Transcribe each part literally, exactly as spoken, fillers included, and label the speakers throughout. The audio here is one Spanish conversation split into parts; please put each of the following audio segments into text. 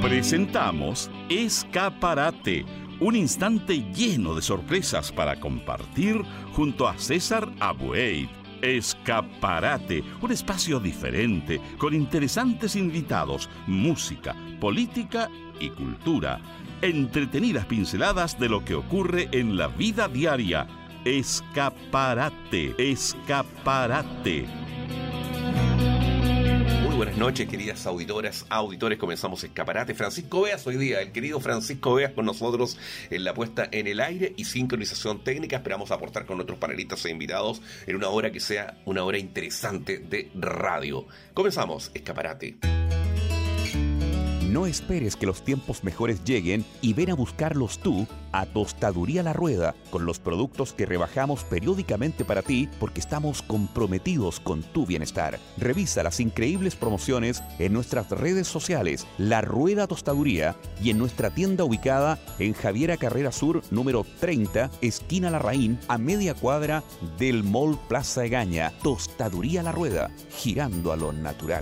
Speaker 1: Presentamos Escaparate, un instante lleno de sorpresas para compartir junto a César Abueit. Escaparate, un espacio diferente, con interesantes invitados, música, política y cultura. Entretenidas pinceladas de lo que ocurre en la vida diaria. Escaparate, escaparate.
Speaker 2: Muy buenas noches, queridas auditoras, auditores. Comenzamos Escaparate. Francisco Beas hoy día, el querido Francisco Beas con nosotros en la puesta en el aire y sincronización técnica. Esperamos aportar con nuestros panelistas e invitados en una hora que sea una hora interesante de radio. Comenzamos Escaparate.
Speaker 3: No esperes que los tiempos mejores lleguen y ven a buscarlos tú a Tostaduría La Rueda, con los productos que rebajamos periódicamente para ti porque estamos comprometidos con tu bienestar. Revisa las increíbles promociones en nuestras redes sociales La Rueda Tostaduría y en nuestra tienda ubicada en Javiera Carrera Sur número treinta, esquina Larraín, a media cuadra del Mall Plaza Egaña. Tostaduría La Rueda, girando a lo natural.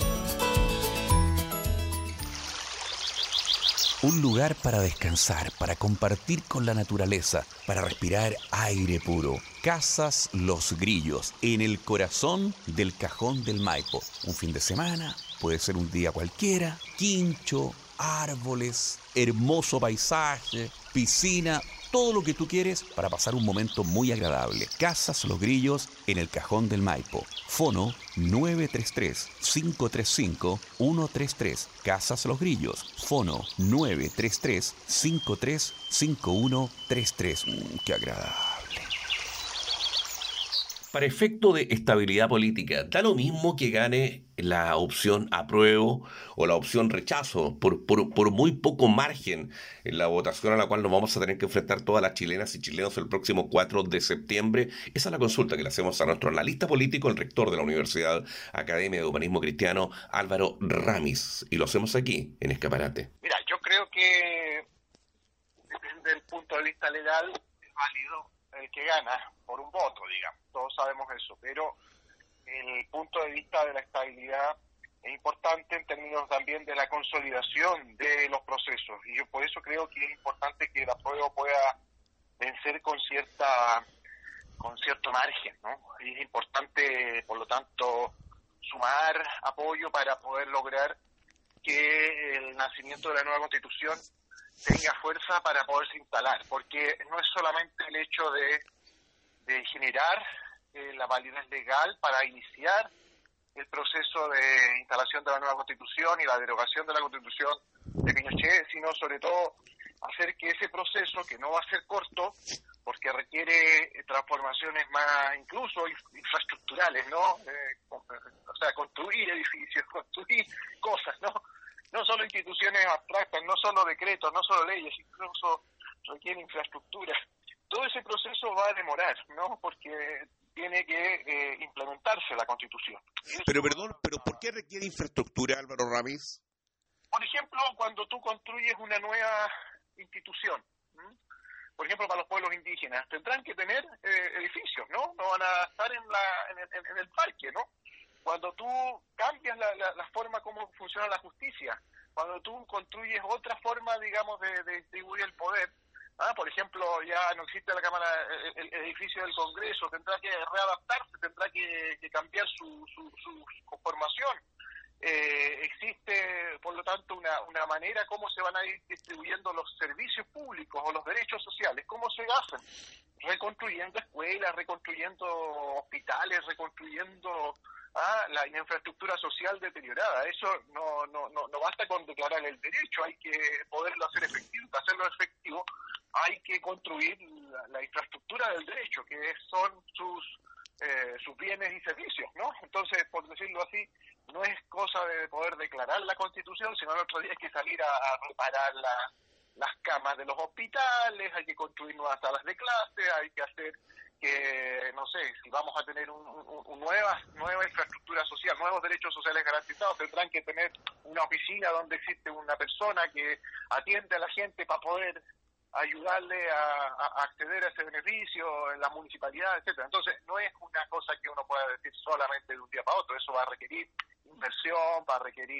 Speaker 3: Un lugar para descansar, para compartir con la naturaleza, para respirar aire puro. Casas Los Grillos, en el corazón del Cajón del Maipo. Un fin de semana, puede ser un día cualquiera, quincho, árboles, hermoso paisaje, piscina, todo lo que tú quieres para pasar un momento muy agradable. Casas Los Grillos, en el Cajón del Maipo. Fono nueve tres tres, cinco tres cinco, uno tres tres. Casas Los Grillos. Fono nueve tres tres, cinco tres cinco, uno tres tres. Mm, ¡Qué agradable!
Speaker 2: Para efecto de estabilidad política, da lo mismo que gane la opción apruebo o la opción rechazo, por, por, por muy poco margen en la votación a la cual nos vamos a tener que enfrentar todas las chilenas y chilenos el próximo cuatro de septiembre. Esa es la consulta que le hacemos a nuestro analista político, el rector de la Universidad Academia de Humanismo Cristiano, Álvaro Ramis, y lo hacemos aquí, en Escaparate.
Speaker 4: Mira, yo creo que desde el punto de vista legal es válido el que gana por un voto, digamos, todos sabemos eso, pero el punto de vista de la estabilidad es importante en términos también de la consolidación de los procesos, y yo por eso creo que es importante que el apruebo pueda vencer con cierta con cierto margen, ¿no? Y es importante, por lo tanto, sumar apoyo para poder lograr que el nacimiento de la nueva Constitución tenga fuerza para poderse instalar, porque no es solamente el hecho de, de generar eh, la validez legal para iniciar el proceso de instalación de la nueva Constitución y la derogación de la Constitución de Pinochet, sino sobre todo hacer que ese proceso, que no va a ser corto, porque requiere transformaciones más, incluso infraestructurales, ¿no? Eh, o sea, construir edificios, construir cosas, ¿no? No solo instituciones abstractas, no solo decretos, no solo leyes, incluso requiere infraestructura. Todo ese proceso va a demorar, ¿no? Porque tiene que eh, implementarse la Constitución.
Speaker 5: Pero perdón, ¿pero por qué requiere infraestructura, Álvaro Ramis?
Speaker 4: Por ejemplo, cuando tú construyes una nueva institución, ¿m? por ejemplo, para los pueblos indígenas, tendrán que tener eh, edificios, ¿no? No van a estar en, la, en, el, en el parque, ¿no? Cuando tú cambias la, la, la forma como funciona la justicia, cuando tú construyes otra forma, digamos, de, de distribuir el poder, ¿ah? Por ejemplo, ya no existe la Cámara, el, el edificio del Congreso, tendrá que readaptarse, tendrá que, que cambiar su, su, su conformación. Eh, existe, por lo tanto, una, una manera cómo se van a ir distribuyendo los servicios públicos o los derechos sociales, cómo se hacen, reconstruyendo escuelas, reconstruyendo hospitales, reconstruyendo ah, la infraestructura social deteriorada. Eso no, no, no, no basta con declarar el derecho, hay que poderlo hacer efectivo. Para hacerlo efectivo hay que construir la, la infraestructura del derecho, que son sus eh, sus bienes y servicios, ¿no? Entonces, por decirlo así, no es cosa de poder declarar la Constitución, sino el otro día hay que salir a, a reparar la, las camas de los hospitales, hay que construir nuevas salas de clase, hay que hacer que, no sé, si vamos a tener un, un, un nueva, nueva infraestructura social, nuevos derechos sociales garantizados, tendrán que tener una oficina donde existe una persona que atiende a la gente para poder ayudarle a, a acceder a ese beneficio en la municipalidad, etcétera. Entonces, no es una cosa que uno pueda decir solamente de un día para otro, eso va a requerir inversión, va a requerir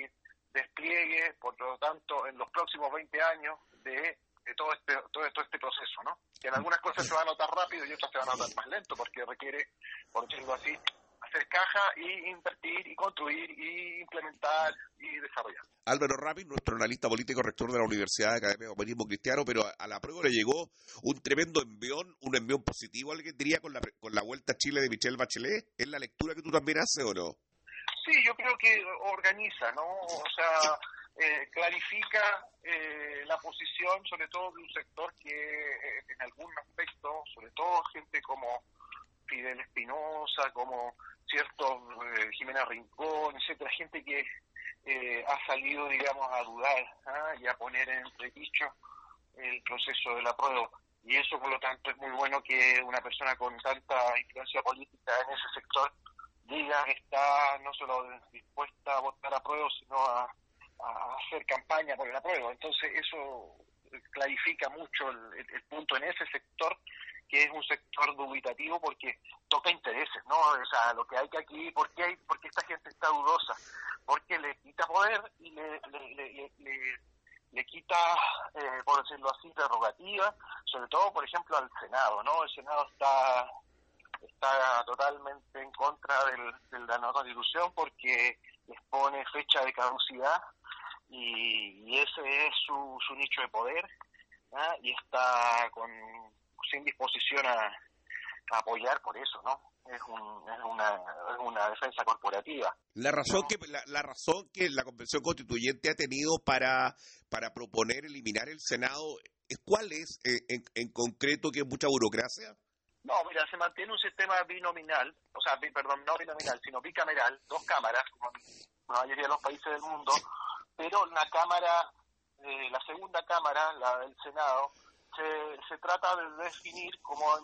Speaker 4: despliegue, por lo tanto, en los próximos veinte años de, de todo este todo, todo este proceso, ¿no? Que en algunas cosas se va a notar rápido y otras se van a notar más lento, porque requiere, por decirlo así, hacer caja y invertir y construir y implementar y desarrollar.
Speaker 5: Álvaro Ramis, nuestro analista político, rector de la Universidad Academia de Humanismo Cristiano, pero a, a la prueba le llegó un tremendo envión, un envión positivo, alguien diría, con la con la Vuelta a Chile de Michelle Bachelet. ¿Es la lectura que tú también haces o no?
Speaker 4: Sí, yo creo que organiza, ¿no? O sea, eh, clarifica eh, la posición, sobre todo de un sector que eh, en algún aspecto, sobre todo gente como Fidel Espinosa, como cierto eh, Jimena Rincón, etcétera, gente que eh, ha salido, digamos, a dudar, ¿ah? y a poner en entredicho el proceso del apruebo. Y eso, por lo tanto, es muy bueno que una persona con tanta influencia política en ese sector diga que está no solo dispuesta a votar apruebo, sino a, a hacer campaña por el apruebo. Entonces, eso clarifica mucho el, el, el punto en ese sector, que es un sector dubitativo porque toca intereses, ¿no? O sea, lo que hay que aquí, ¿por qué, hay, por qué esta gente está dudosa? Porque le quita poder y le, le, le, le, le, le quita, eh, por decirlo así, prerrogativa, sobre todo, por ejemplo, al Senado, ¿no? El Senado está está totalmente en contra del, de la nueva Constitución porque les pone fecha de caducidad y, y ese es su, su nicho de poder, ¿ah? Y está con sin disposición a, a apoyar por eso, ¿no? Es, un, es, una, es una defensa corporativa.
Speaker 5: La razón, ¿no? que la, la razón que la Convención Constituyente ha tenido para, para proponer eliminar el Senado, ¿cuál es eh, en, en concreto? ¿Que es mucha burocracia?
Speaker 4: No, mira, se mantiene un sistema binominal, o sea, bi, perdón, no binominal, sino bicameral, dos cámaras, como en la mayoría de los países del mundo, pero la cámara, eh, la segunda cámara, la del Senado, se, se trata de definir como en,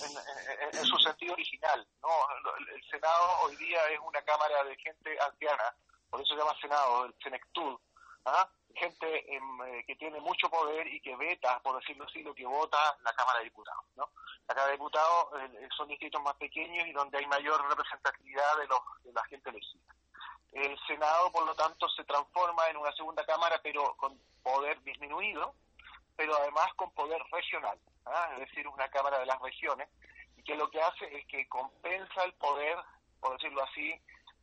Speaker 4: en, en, en su sentido original, ¿no? El, el Senado hoy día es una cámara de gente anciana, por eso se llama Senado, el Senectud, ¿ah? Gente eh, que tiene mucho poder y que veta, por decirlo así, lo que vota la Cámara de Diputados, ¿no? La Cámara de Diputados eh, son distritos más pequeños y donde hay mayor representatividad de, los, de la gente elegida. El Senado, por lo tanto, se transforma en una segunda Cámara, pero con poder disminuido, pero además con poder regional, ¿ah? Es decir, una Cámara de las regiones, y que lo que hace es que compensa el poder, por decirlo así,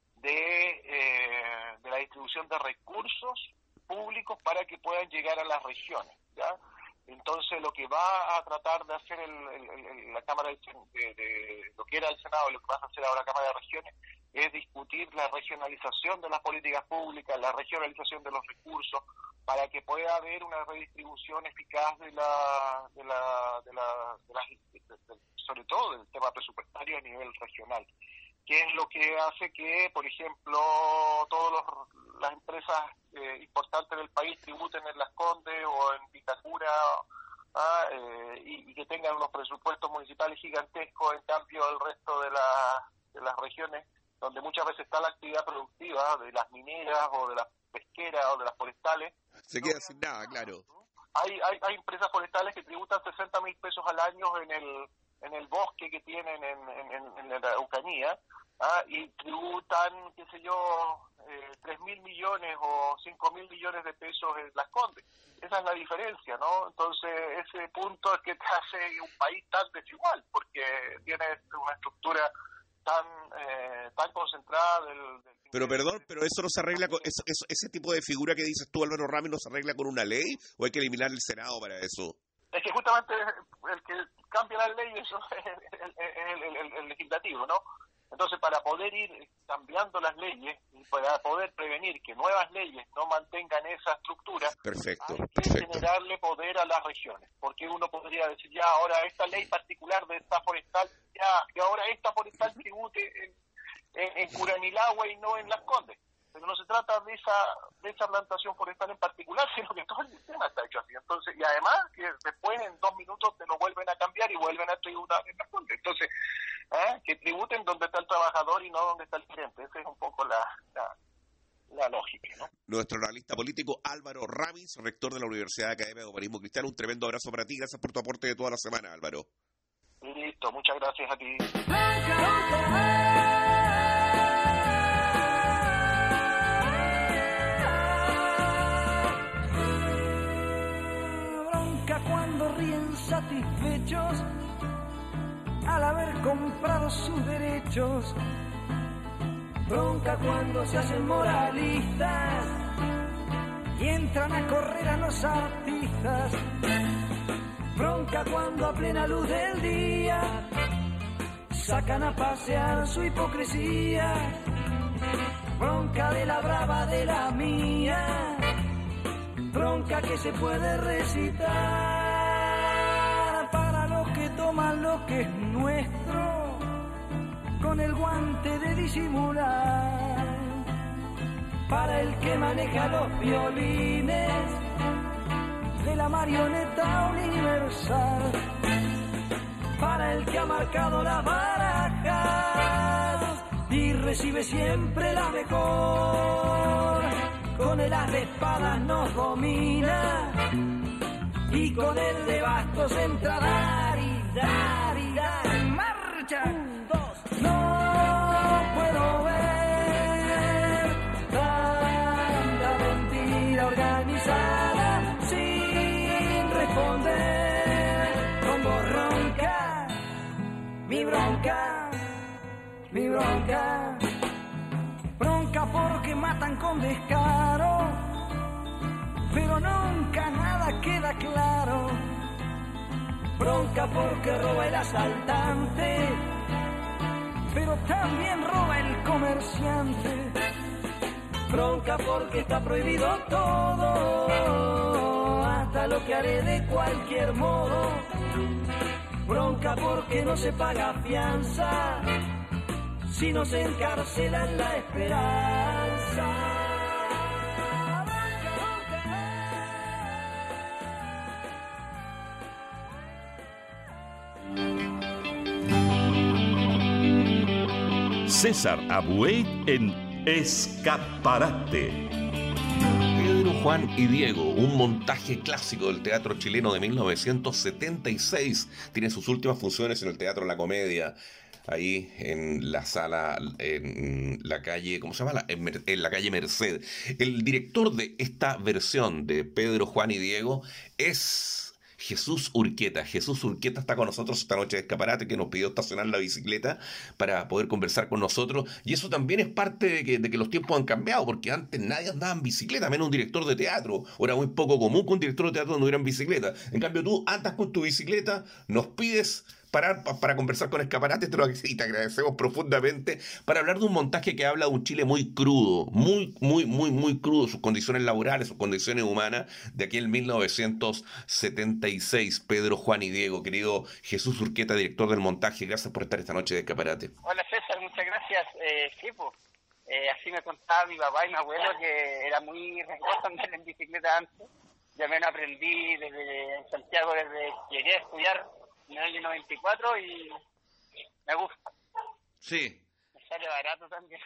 Speaker 4: de, eh, de la distribución de recursos públicos para que puedan llegar a las regiones, ¿ya? Entonces, lo que va a tratar de hacer el, el, el, la Cámara de, de, de lo que era el Senado, lo que va a hacer ahora la Cámara de Regiones, es discutir la regionalización de las políticas públicas, la regionalización de los recursos, para que pueda haber una redistribución eficaz de la, de la, de la, de la de, de, sobre todo del tema presupuestario a nivel regional, que es lo que hace que, por ejemplo, todas las empresas eh, importantes del país tributen en Las Condes o en Vitacura, ¿ah? eh, y, y que tengan unos presupuestos municipales gigantescos, en cambio el resto de, la, de las regiones, donde muchas veces está la actividad productiva de las mineras o de las pesqueras o de las forestales,
Speaker 5: se queda sin nada, claro.
Speaker 4: Hay, hay, hay empresas forestales que tributan sesenta mil pesos al año en el en el bosque que tienen en, en, en la Araucanía, ¿ah? Y tributan, qué sé yo, eh, tres mil millones o cinco mil millones de pesos en Las Condes. Esa es la diferencia, ¿no? Entonces, ese punto es que te hace un país tan desigual, porque tiene una estructura tan eh, tan concentrada del, del...
Speaker 5: Pero perdón, pero eso no se arregla con eso, eso, ese tipo de figura que dices tú, Álvaro Ramis, ¿no se arregla con una ley o hay que eliminar el Senado para eso?
Speaker 4: Es que justamente el que cambia la ley eso es el, el, el, el, el legislativo, ¿no? Entonces, para poder ir cambiando las leyes y para poder prevenir que nuevas leyes no mantengan esa estructura,
Speaker 5: perfecto,
Speaker 4: hay que
Speaker 5: perfecto.
Speaker 4: generarle poder a las regiones. Porque uno podría decir, ya, ahora esta ley particular de esta forestal, ya, que ahora esta forestal tribute en, en, en Curanilahue y no en Las Condes. Pero no se trata de esa de esa plantación forestal en particular, sino que todo el sistema está hecho así. Entonces, y además, que después en dos minutos te lo vuelven a cambiar y vuelven a tributar en Las Condes. Entonces, ¿eh? que tributen donde está el trabajador y no donde está el cliente. Esa es un poco la, la, la lógica, ¿no?
Speaker 5: Nuestro analista político Álvaro Ramis, rector de la Universidad Academia de Humanismo Cristiano. Un tremendo abrazo para ti. Gracias por tu aporte de toda la semana, Álvaro.
Speaker 4: Listo, muchas gracias a ti.
Speaker 6: comprado sus derechos. Bronca cuando se hacen moralistas y entran a correr a los artistas. Bronca cuando a plena luz del día sacan a pasear su hipocresía. Bronca de la brava de la mía, bronca que se puede recitar para los que toman lo que es nuestro con el guante de disimular, para el que maneja los violines de la marioneta universal, para el que ha marcado las barajas y recibe siempre la mejor. Con el as de espadas nos domina y con el de bastos entra a dar y dar y dar. En marcha, un, dos, no puedo ver tanta mentira organizada sin responder. Con voz ronca, mi bronca, mi bronca. Bronca porque matan con descaro, pero nunca nada queda claro. Bronca porque roba el asaltante, pero también roba el comerciante. Bronca porque está prohibido todo, hasta lo que haré de cualquier modo. Bronca porque no se paga fianza, si nos encarcelan la esperanza.
Speaker 1: César Abuey en Escaparate.
Speaker 2: Pedro, Juan y Diego, un montaje clásico del teatro chileno de mil novecientos setenta y seis. Tiene sus últimas funciones en el Teatro La Comedia, ahí en la sala, en la calle, ¿cómo se llama? En, Mer- en la calle Merced. El director de esta versión de Pedro, Juan y Diego es Jesús Urquieta. Jesús Urquieta está con nosotros esta noche de Escaparate, que nos pidió estacionar la bicicleta para poder conversar con nosotros. Y eso también es parte de que, de que los tiempos han cambiado, porque antes nadie andaba en bicicleta, menos un director de teatro. Ahora es muy poco común que un director de teatro no anduviera en bicicleta. En cambio, tú andas con tu bicicleta, nos pides parar pa- para conversar con Escaparate, te lo ag- y te agradecemos profundamente, para hablar de un montaje que habla de un Chile muy crudo, muy, muy, muy, muy crudo, sus condiciones laborales, sus condiciones humanas, de aquel mil novecientos setenta y seis. Pedro, Juan y Diego, querido Jesús Urquieta, director del montaje, gracias por estar esta noche de Escaparate.
Speaker 7: Hola César, muchas gracias. Eh, sí, pues, eh, así me contaba mi papá y mi abuelo que era muy riesgoso andar en bicicleta antes. Ya me lo aprendí desde en Santiago, desde que llegué a estudiar en el año noventa y cuatro y me gusta.
Speaker 2: Sí.
Speaker 7: Me sale barato también.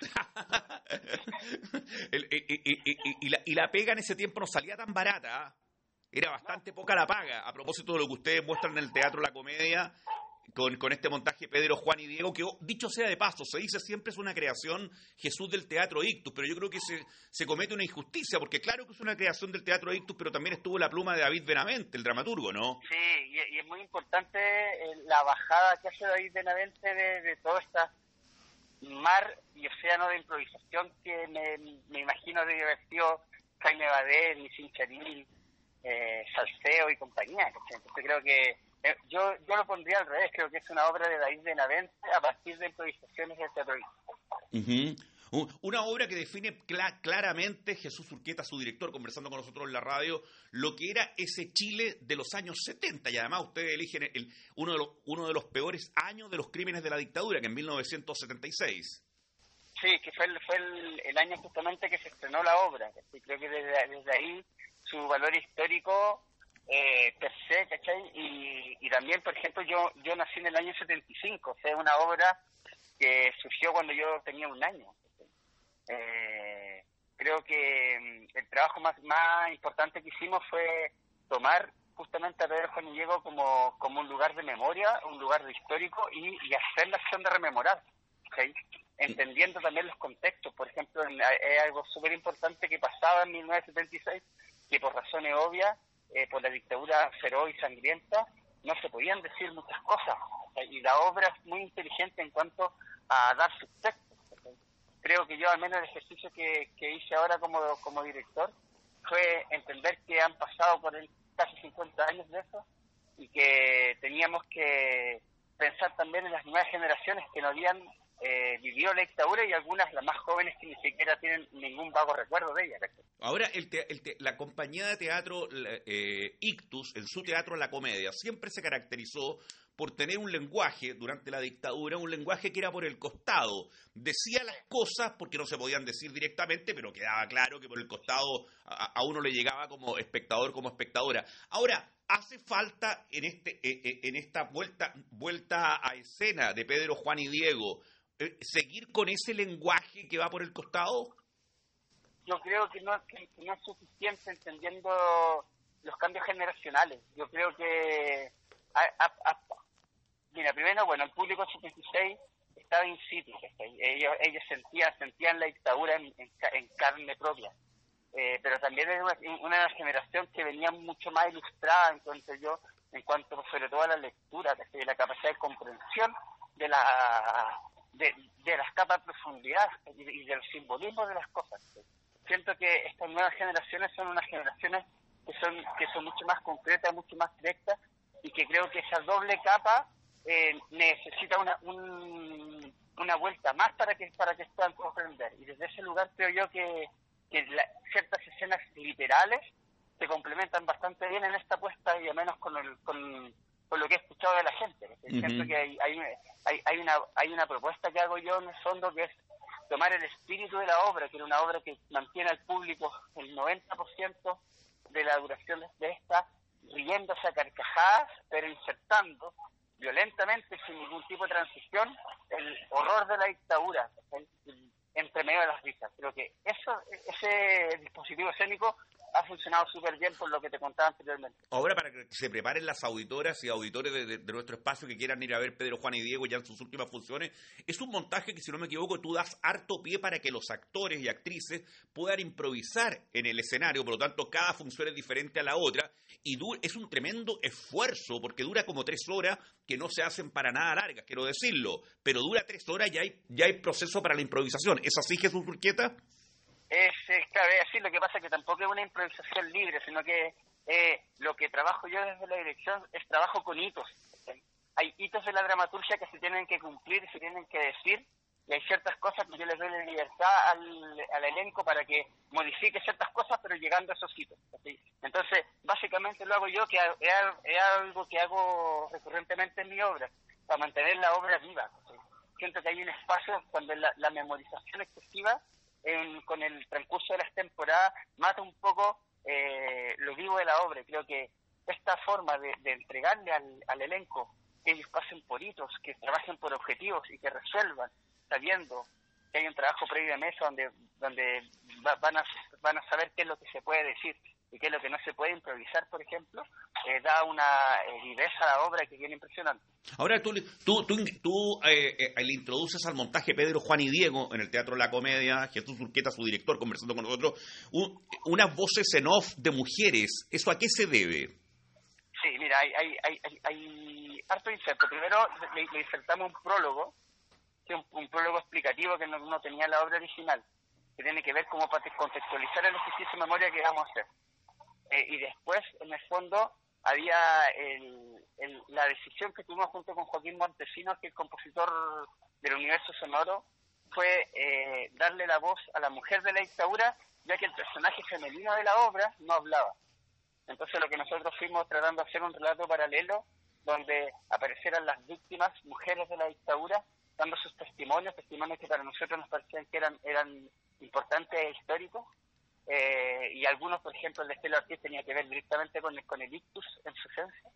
Speaker 3: El- y, y- y- y- y la, y la pega en ese tiempo no salía tan barata, ¿ah? Era bastante poca la paga. A propósito de lo que ustedes muestran en el Teatro La Comedia, con, con este montaje Pedro, Juan y Diego, que, oh, dicho sea de paso, se dice siempre es una creación Jesús del Teatro Ictus, pero yo creo que se, se comete una injusticia, porque claro que es una creación del Teatro Ictus, pero también estuvo la pluma de David Benavente, el dramaturgo, ¿no?
Speaker 7: Sí, y, y es muy importante eh, la bajada que hace David Benavente de, de todo esta mar y océano de improvisación que me, me imagino de haber sido Jaime Bader, Nisin Charil, eh, Salseo y compañía. ¿Cachai? Entonces creo que eh, yo yo lo pondría al revés, creo que es una obra de David Benavente a partir de improvisaciones del teatro.
Speaker 3: Ujú. U- Una obra que define cla- claramente Jesús Urquieta, su director, conversando con nosotros en la radio, lo que era ese Chile de los años setenta. Y además ustedes eligen el, uno, de los, uno de los peores años de los crímenes de la dictadura, que en mil novecientos setenta y seis.
Speaker 7: Sí, que fue el, fue el, el año justamente que se estrenó la obra. ¿Cachai? Creo que desde, desde ahí su valor histórico eh, per se, ¿cachai? Y, y también, por ejemplo, yo yo nací en el año setenta y cinco, o sea, una obra que surgió cuando yo tenía un año. Eh, creo que mm, el trabajo más, más importante que hicimos fue tomar justamente a Pedro, Juan y Diego como, como un lugar de memoria, un lugar de histórico y, y hacer la acción de rememorar, ¿okay? Entendiendo también los contextos. Por ejemplo, en- es algo súper importante que pasaba en mil novecientos setenta y seis, que por razones obvias, eh, por la dictadura feroz y sangrienta, no se podían decir muchas cosas, ¿cachai? Y la obra es muy inteligente en cuanto a dar sus textos, ¿cachai? Creo que yo, al menos el ejercicio que, que hice ahora como, como director, fue entender que han pasado por el, casi cincuenta años de eso, y que teníamos que pensar también en las nuevas generaciones que no habían eh, vivido la dictadura, y algunas, las más jóvenes, que ni siquiera tienen ningún vago recuerdo de ella, ¿cachai?
Speaker 3: Ahora, el te, el te, la compañía de teatro eh, Ictus, en su Teatro La Comedia, siempre se caracterizó por tener un lenguaje, durante la dictadura, un lenguaje que era por el costado. Decía las cosas porque no se podían decir directamente, pero quedaba claro que por el costado a, a uno le llegaba como espectador, como espectadora. Ahora, ¿hace falta en este eh, en esta vuelta vuelta a escena de Pedro, Juan y Diego eh, seguir con ese lenguaje que va por el costado?
Speaker 7: Yo creo que no, que, que no es suficiente entendiendo los cambios generacionales. Yo creo que... A, a, a, mira, primero, bueno, el público setenta y seis estaba in situ, ellos, ellos sentían, sentían la dictadura en, en, en carne propia. Eh, pero también es una, una generación que venía mucho más ilustrada, encuentro yo, en cuanto sobre todo a la lectura, de la capacidad de comprensión de la de, de las capas de profundidad y, y del simbolismo de las cosas. Siento que estas nuevas generaciones son unas generaciones que son que son mucho más concretas, mucho más directas, y que creo que esa doble capa eh, necesita una un, una vuelta más para que para que puedan comprender. Y desde ese lugar creo yo que, que la, ciertas escenas literales se complementan bastante bien en esta apuesta, y al menos con el con, con lo que he escuchado de la gente. Uh-huh. Siento que hay hay, hay hay una hay una propuesta que hago yo en el fondo, que es tomar el espíritu de la obra, que era una obra que mantiene al público el noventa por ciento de la duración de esta, riéndose a carcajadas, pero insertando violentamente, sin ningún tipo de transición, el horror de la dictadura, el, el, entre medio de las risas. Creo que eso, ese dispositivo escénico ha funcionado súper bien, por lo que te contaba anteriormente.
Speaker 3: Ahora, para que se preparen las auditoras y auditores de, de, de nuestro espacio que quieran ir a ver Pedro, Juan y Diego ya en sus últimas funciones, es un montaje que, si no me equivoco, tú das harto pie para que los actores y actrices puedan improvisar en el escenario. Por lo tanto, cada función es diferente a la otra, y du- es un tremendo esfuerzo, porque dura como tres horas, que no se hacen para nada largas, quiero decirlo, pero dura tres horas y hay, ya hay proceso para la improvisación. ¿Es así, Jesús Urquieta?
Speaker 7: Es, es claro, es así. Lo que pasa es que tampoco es una improvisación libre, sino que eh, lo que trabajo yo desde la dirección es trabajo con hitos. ¿Sí? Hay hitos de la dramaturgia que se tienen que cumplir y se tienen que decir, y hay ciertas cosas que yo les doy la libertad al, al elenco para que modifique ciertas cosas, pero llegando a esos hitos. ¿Sí? Entonces, básicamente lo hago yo, que es, es algo que hago recurrentemente en mi obra, para mantener la obra viva. ¿Sí? Siento que hay un espacio cuando la, la memorización excesiva, En, con el transcurso de las temporadas, mata un poco eh, lo vivo de la obra. Creo que esta forma de, de entregarle al, al elenco que ellos pasen por hitos, que trabajen por objetivos y que resuelvan, sabiendo que hay un trabajo previo de mesa donde donde va, van a van a saber qué es lo que se puede decir y qué es lo que no se puede improvisar, por ejemplo, eh, da una eh, viveza a la obra que viene impresionante.
Speaker 3: Ahora tú, tú, tú, tú eh, eh, le introduces al montaje Pedro, Juan y Diego en el Teatro La Comedia, Jesús Urquieta, su director, conversando con nosotros, un, unas voces en off de mujeres. ¿Eso a qué se debe?
Speaker 7: Sí, mira, hay, hay, hay, hay, hay harto inserto. Primero le, le insertamos un prólogo, que un, un prólogo explicativo que no, no tenía la obra original, que tiene que ver cómo para contextualizar el ejercicio de memoria que vamos a hacer. Eh, y después, en el fondo, había el, el, la decisión que tuvimos junto con Joaquín Montesinos, que es el compositor del universo sonoro, fue eh, darle la voz a la mujer de la dictadura, ya que el personaje femenino de la obra no hablaba. Entonces lo que nosotros fuimos tratando de hacer un relato paralelo, donde aparecieran las víctimas, mujeres de la dictadura, dando sus testimonios, testimonios que para nosotros nos parecían que eran, eran importantes e históricos. Eh, y algunos, por ejemplo, el de Estela Ortiz tenía que ver directamente con el, con el ictus en su esencia,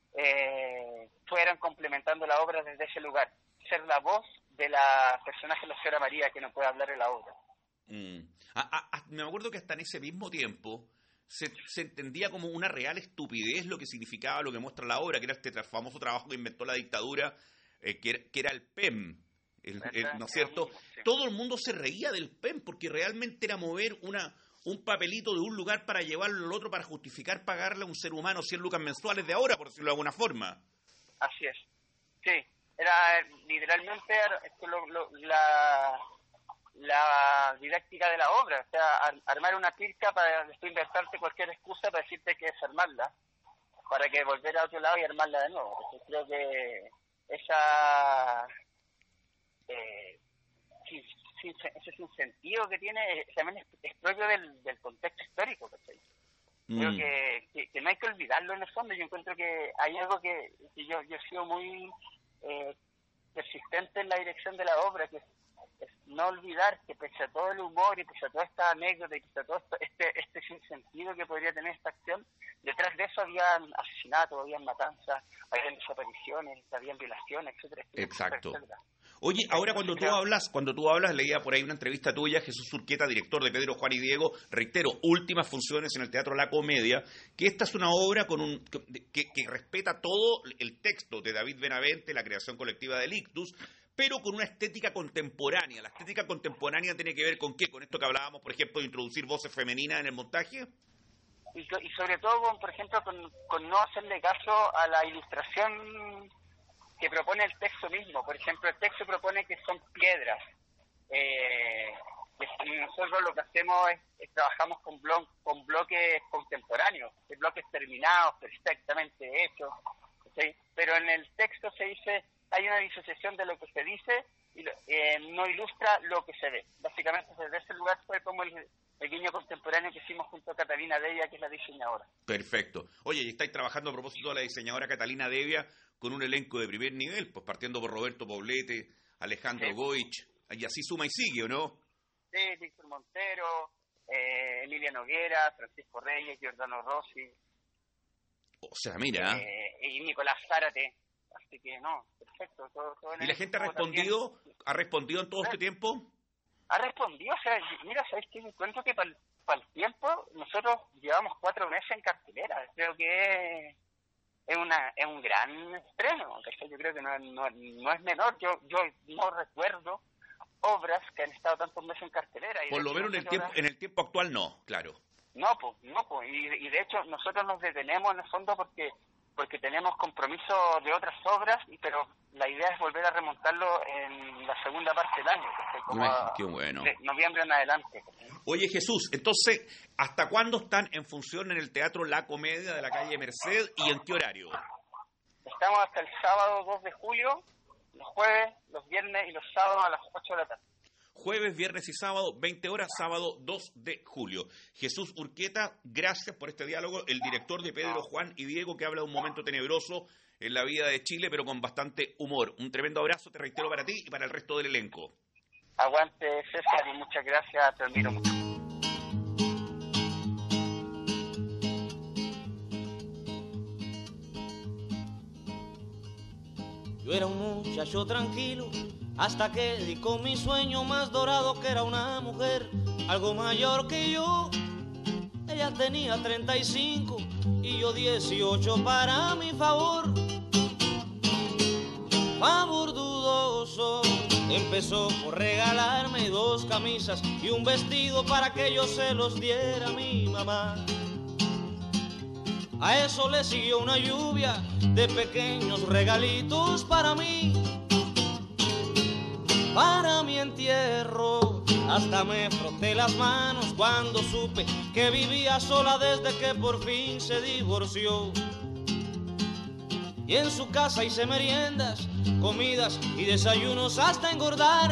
Speaker 7: eh, fueran complementando la obra desde ese lugar, ser la voz de la personaje de la señora María que no puede hablar en la obra.
Speaker 3: Mm. A, a, a, me acuerdo que hasta en ese mismo tiempo se, se entendía como una real estupidez lo que significaba lo que muestra la obra, que era este famoso trabajo que inventó la dictadura, eh, que, era, que era el P E M. El, el, ¿no es cierto? Sí. Todo el mundo se reía del P E M porque realmente era mover una... un papelito de un lugar para llevarlo al otro para justificar pagarle a un ser humano cien lucas mensuales de ahora, por decirlo de alguna forma.
Speaker 7: Así es. Sí, era literalmente lo, lo, la, la didáctica de la obra, o sea, ar, armar una pirca para después inventarte cualquier excusa para decirte que desarmarla, para que volver a otro lado y armarla de nuevo. Entonces, creo que esa eh, sin, sin, ese sinsentido que tiene también es, es propio del, del contexto histórico, ¿cachai? Creo mm. que, que, que no hay que olvidarlo en el fondo. Yo encuentro que hay algo que, que yo, yo he sido muy eh, persistente en la dirección de la obra, que es, es no olvidar que pese a todo el humor y pese a toda esta anécdota y pese a todo esto, este, este sinsentido que podría tener esta acción, detrás de eso habían asesinatos, habían matanzas, habían desapariciones, habían violaciones, etcétera, etcétera.
Speaker 5: Exacto.
Speaker 7: Etcétera.
Speaker 5: Oye, ahora cuando tú hablas, cuando tú hablas, leía por ahí una entrevista tuya, Jesús Urquieta, director de Pedro, Juan y Diego, reitero, últimas funciones en el Teatro La Comedia, que esta es una obra con un que, que respeta todo el texto de David Benavente, la creación colectiva del Ictus, pero con una estética contemporánea. ¿La estética contemporánea tiene que ver con qué? ¿Con esto que hablábamos, por ejemplo, de introducir voces femeninas en el montaje?
Speaker 7: Y, y sobre todo, con, por ejemplo, con, con no hacerle caso a la ilustración que propone el texto mismo. Por ejemplo, el texto propone que son piedras. Eh, nosotros lo que hacemos es, es trabajamos con, blo con bloques contemporáneos, bloques terminados, perfectamente hechos, ¿sí? Pero en el texto se dice, hay una disociación de lo que se dice y lo, eh, no ilustra lo que se ve. Básicamente, desde ese lugar fue como el, el guiño contemporáneo que hicimos junto a Catalina Devia, que es la diseñadora.
Speaker 5: Perfecto. Oye, y estáis trabajando a propósito de la diseñadora Catalina Devia con un elenco de primer nivel, pues partiendo por Roberto Poblete, Alejandro sí. Goich, y así suma y sigue, ¿o no?
Speaker 7: Sí, Víctor Montero, eh, Emilia Noguera, Francisco Reyes, Giordano Rossi.
Speaker 5: O sea, mira.
Speaker 7: Eh, y Nicolás Zárate. Así que no, perfecto. Todo, todo
Speaker 5: ¿Y la gente ha respondido? También. ¿Ha respondido en todo este tiempo?
Speaker 7: Ha respondido, o sea, mira, ¿sabes qué? Encuentro que para el tiempo nosotros llevamos cuatro meses en cartelera. Creo que es una es un gran estreno. ¿Cachai? Yo creo que no, no, no es menor. Yo yo no recuerdo obras que han estado tantos meses en cartelera. Y
Speaker 5: por lo menos en el, tiempo, obras... en el tiempo actual no, claro.
Speaker 7: No, pues, no, pues. Y, y de hecho nosotros nos detenemos en el fondo porque porque tenemos compromiso de otras obras, pero la idea es volver a remontarlo en la segunda parte del año. Como
Speaker 5: Uy, qué bueno.
Speaker 7: De noviembre en adelante.
Speaker 5: Oye, Jesús, entonces, ¿hasta cuándo están en función en el Teatro La Comedia de la calle Merced y en qué horario?
Speaker 7: Estamos hasta el sábado dos de julio, los jueves, los viernes y los sábados a las ocho de la tarde.
Speaker 5: Jueves, viernes y sábado, veinte horas, sábado dos de julio. Jesús Urquieta, gracias por este diálogo. El director de Pedro, Juan y Diego, que habla de un momento tenebroso en la vida de Chile, pero con bastante humor. Un tremendo abrazo, te reitero, para ti y para el resto del elenco.
Speaker 7: Aguante, César, y muchas gracias. Te admiro mucho.
Speaker 8: Yo era un muchacho tranquilo, hasta que di con mi sueño más dorado, que era una mujer algo mayor que yo. Ella tenía treinta y cinco y yo dieciocho para mi favor. Favor dudoso, empezó por regalarme dos camisas y un vestido para que yo se los diera a mi mamá. A eso le siguió una lluvia de pequeños regalitos para mí. Para mi entierro, hasta me froté las manos cuando supe que vivía sola desde que por fin se divorció. Y en su casa hice meriendas, comidas y desayunos hasta engordar.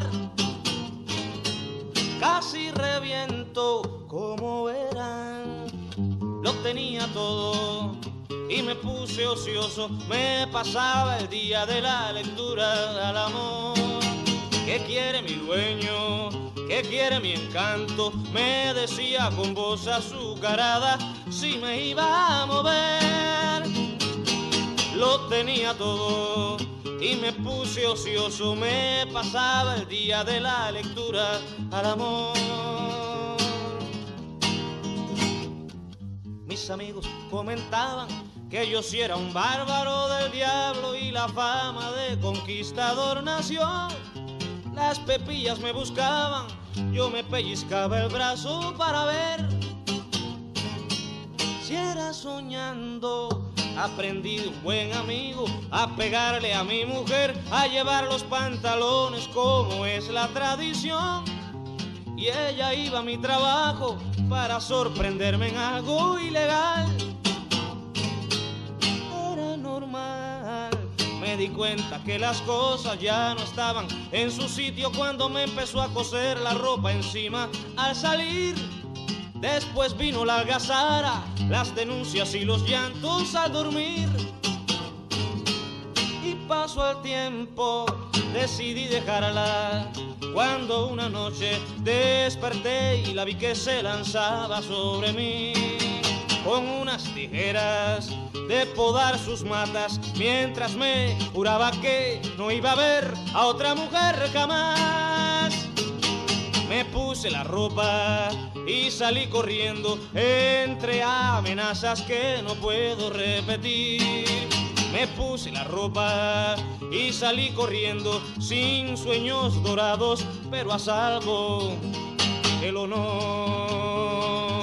Speaker 8: Casi reviento, como verán, lo tenía todo y me puse ocioso. Me pasaba el día de la lectura al amor. ¿Qué quiere mi dueño? ¿Qué quiere mi encanto? Me decía con voz azucarada si me iba a mover. Lo tenía todo y me puse ocioso. Me pasaba el día de la lectura al amor. Mis amigos comentaban que yo sí era un bárbaro del diablo y la fama de conquistador nació. Las pepillas me buscaban, yo me pellizcaba el brazo para ver si era soñando aprendí de un buen amigo a pegarle a mi mujer, a llevar los pantalones como es la tradición. Y ella iba a mi trabajo para sorprenderme en algo ilegal. Era normal. Me di cuenta que las cosas ya no estaban en su sitio cuando me empezó a coser la ropa encima al salir. Después vino la algazara, las denuncias y los llantos al dormir. Y pasó el tiempo, decidí dejarla, cuando una noche desperté y la vi que se lanzaba sobre mí con unas tijeras de podar sus matas, mientras me juraba que no iba a ver a otra mujer jamás. Me puse la ropa y salí corriendo entre amenazas que no puedo repetir. Me puse la ropa y salí corriendo sin sueños dorados, pero a salvo el honor.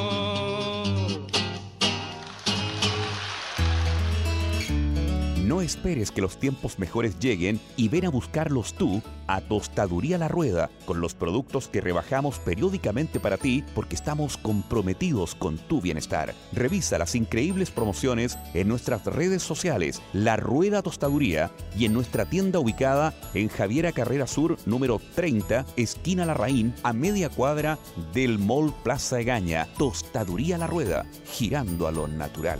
Speaker 3: No esperes que los tiempos mejores lleguen y ven a buscarlos tú a Tostaduría La Rueda, con los productos que rebajamos periódicamente para ti porque estamos comprometidos con tu bienestar. Revisa las increíbles promociones en nuestras redes sociales, La Rueda Tostaduría, y en nuestra tienda ubicada en Javiera Carrera Sur, número treinta, esquina Larraín, a media cuadra del Mall Plaza Egaña. Tostaduría La Rueda, girando a lo natural.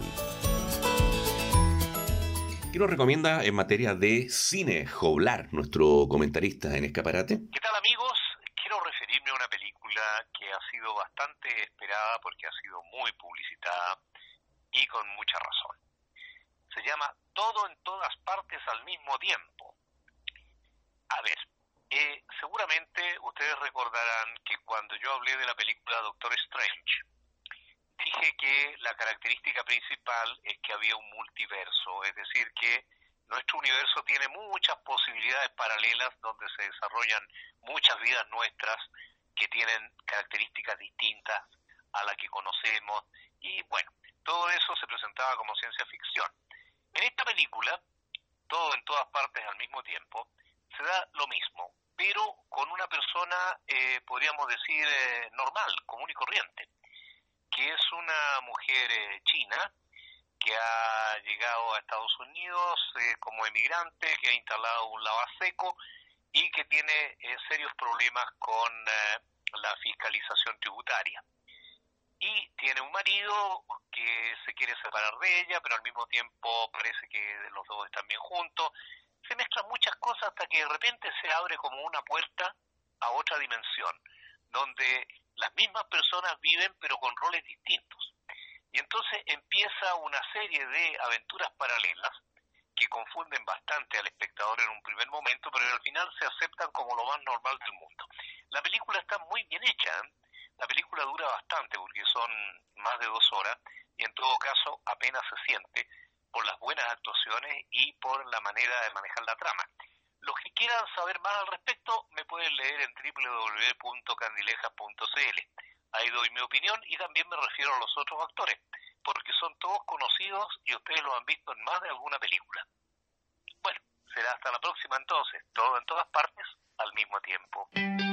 Speaker 2: ¿Qué nos recomienda en materia de cine Joblar, nuestro comentarista en Escaparate?
Speaker 4: ¿Qué tal, amigos? Quiero referirme a una película que ha sido bastante esperada porque ha sido muy publicitada y con mucha razón. Se llama Todo en todas partes al mismo tiempo. A ver, eh, seguramente ustedes recordarán que cuando yo hablé de la película Doctor Strange, dije que la característica principal es que había un multiverso, es decir, que nuestro universo tiene muchas posibilidades paralelas donde se desarrollan muchas vidas nuestras que tienen características distintas a la que conocemos, y bueno, todo eso se presentaba como ciencia ficción. En esta película, Todo en todas partes al mismo tiempo, se da lo mismo, pero con una persona, eh, podríamos decir, eh, normal, común y corriente, que es una mujer eh, china que ha llegado a Estados Unidos eh, como emigrante, que ha instalado un lavaseco y que tiene eh, serios problemas con eh, la fiscalización tributaria. Y tiene un marido que se quiere separar de ella, pero al mismo tiempo parece que los dos están bien juntos. Se mezclan muchas cosas hasta que de repente se abre como una puerta a otra dimensión, donde las mismas personas viven pero con roles distintos. Y entonces empieza una serie de aventuras paralelas que confunden bastante al espectador en un primer momento, pero al final se aceptan como lo más normal del mundo. La película está muy bien hecha, ¿eh? La película dura bastante porque son más de dos horas y en todo caso apenas se siente por las buenas actuaciones y por la manera de manejar la trama. Los que quieran saber más al respecto me pueden leer en doble u doble u doble u punto candilejas punto c l. Ahí doy mi opinión y también me refiero a los otros actores, porque son todos conocidos y ustedes los han visto en más de alguna película. Bueno, será hasta la próxima entonces, todo en todas partes al mismo tiempo.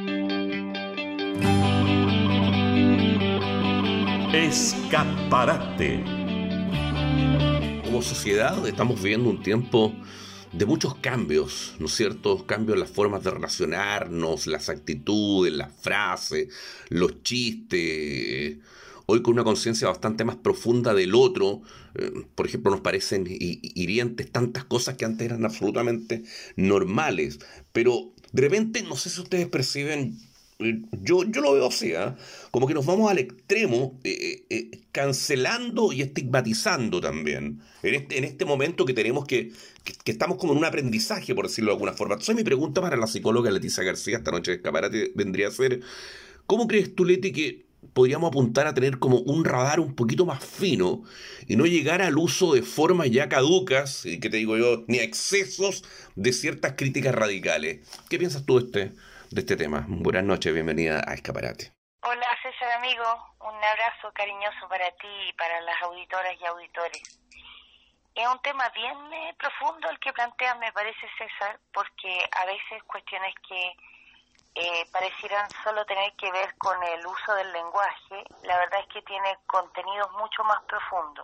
Speaker 1: Escaparate.
Speaker 2: Como sociedad estamos viviendo un tiempo de muchos cambios, ¿no es cierto? Cambios en las formas de relacionarnos, las actitudes, las frases, los chistes. Hoy con una conciencia bastante más profunda del otro, eh, por ejemplo, nos parecen hirientes tantas cosas que antes eran absolutamente normales. Pero de repente, no sé si ustedes perciben, eh, yo, yo lo veo así, ¿eh? Como que nos vamos al extremo, eh, eh, cancelando y estigmatizando también. En este, en este momento que tenemos que, que, que estamos como en un aprendizaje, por decirlo de alguna forma. Entonces mi pregunta para la psicóloga Leticia García esta noche de Escaparate vendría a ser, ¿cómo crees tú, Leti, que podríamos apuntar a tener como un radar un poquito más fino y no llegar al uso de formas ya caducas, y que te digo yo, ni a excesos de ciertas críticas radicales? ¿Qué piensas tú de este, de este tema? Buenas noches, bienvenida a Escaparate.
Speaker 9: Hola César, amigo, un abrazo cariñoso para ti y para las auditoras y auditores. Es un tema bien eh, profundo el que plantea, me parece, César, porque a veces cuestiones que eh, parecieran solo tener que ver con el uso del lenguaje, la verdad es que tiene contenidos mucho más profundos.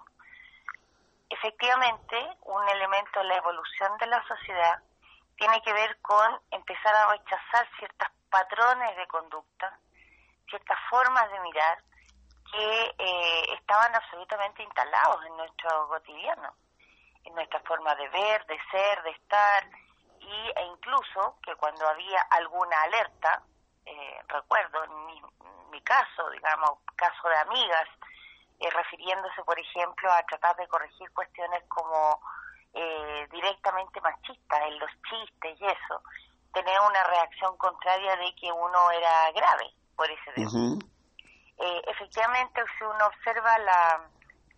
Speaker 9: Efectivamente, un elemento de la evolución de la sociedad tiene que ver con empezar a rechazar ciertos patrones de conducta, ciertas formas de mirar que eh, estaban absolutamente instalados en nuestro cotidiano, en nuestra forma de ver, de ser, de estar, y, e incluso que cuando había alguna alerta, eh, recuerdo en mi, en mi caso, digamos, caso de amigas, eh, refiriéndose, por ejemplo, a tratar de corregir cuestiones como eh, directamente machistas en los chistes y eso, tener una reacción contraria de que uno era grave por ese tema. Uh-huh. Eh, efectivamente, si uno observa la,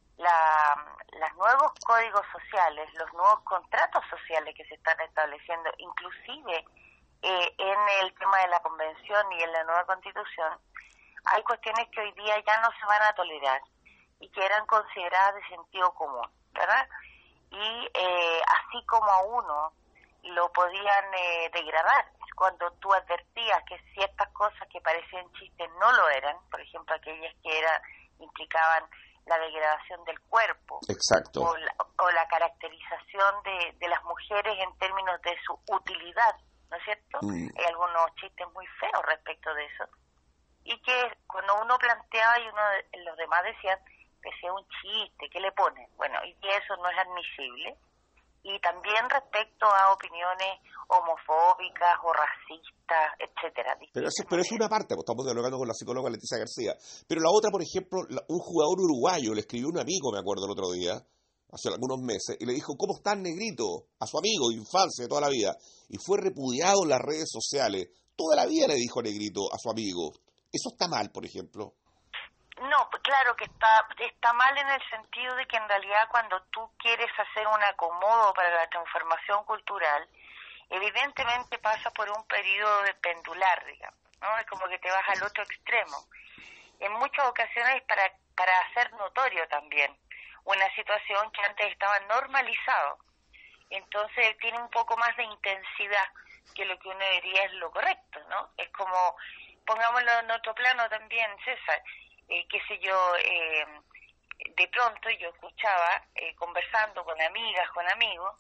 Speaker 9: la, los nuevos códigos sociales, los nuevos contratos sociales que se están estableciendo, inclusive eh, en el tema de la convención y en la nueva constitución, hay cuestiones que hoy día ya no se van a tolerar y que eran consideradas de sentido común, ¿verdad? Y eh, así como a uno lo podían eh, degradar cuando tú advertías que ciertas cosas que parecían chistes no lo eran, por ejemplo aquellas que era, implicaban la degradación del cuerpo.
Speaker 5: Exacto.
Speaker 9: O la, o la caracterización de, de las mujeres en términos de su utilidad, ¿no es cierto? Mm. Hay algunos chistes muy feos respecto de eso. Y que cuando uno planteaba y uno los demás decían que sea un chiste, ¿qué le pone? Bueno, y que eso no es admisible. Y también respecto a opiniones homofóbicas o racistas, etcétera.
Speaker 5: Pero eso, pero es una parte, pues estamos dialogando con la psicóloga Leticia García. Pero la otra, por ejemplo, la, un jugador uruguayo le escribió a un amigo, me acuerdo el otro día, hace algunos meses, y le dijo, ¿cómo estás, negrito? A su amigo de infancia, de toda la vida. Y fue repudiado en las redes sociales. Toda la vida le dijo negrito a su amigo. ¿Eso está mal, por ejemplo?
Speaker 9: No, pues claro que está está mal en el sentido de que en realidad cuando tú quieres hacer un acomodo para la transformación cultural, evidentemente pasa por un periodo de pendular, digamos, ¿no? Es como que te vas al otro extremo. En muchas ocasiones para para hacer notorio también una situación que antes estaba normalizado. Entonces tiene un poco más de intensidad que lo que uno diría es lo correcto, ¿no? Es como, pongámoslo en otro plano también, César, Eh, qué sé yo, eh, de pronto yo escuchaba, eh, conversando con amigas, con amigos,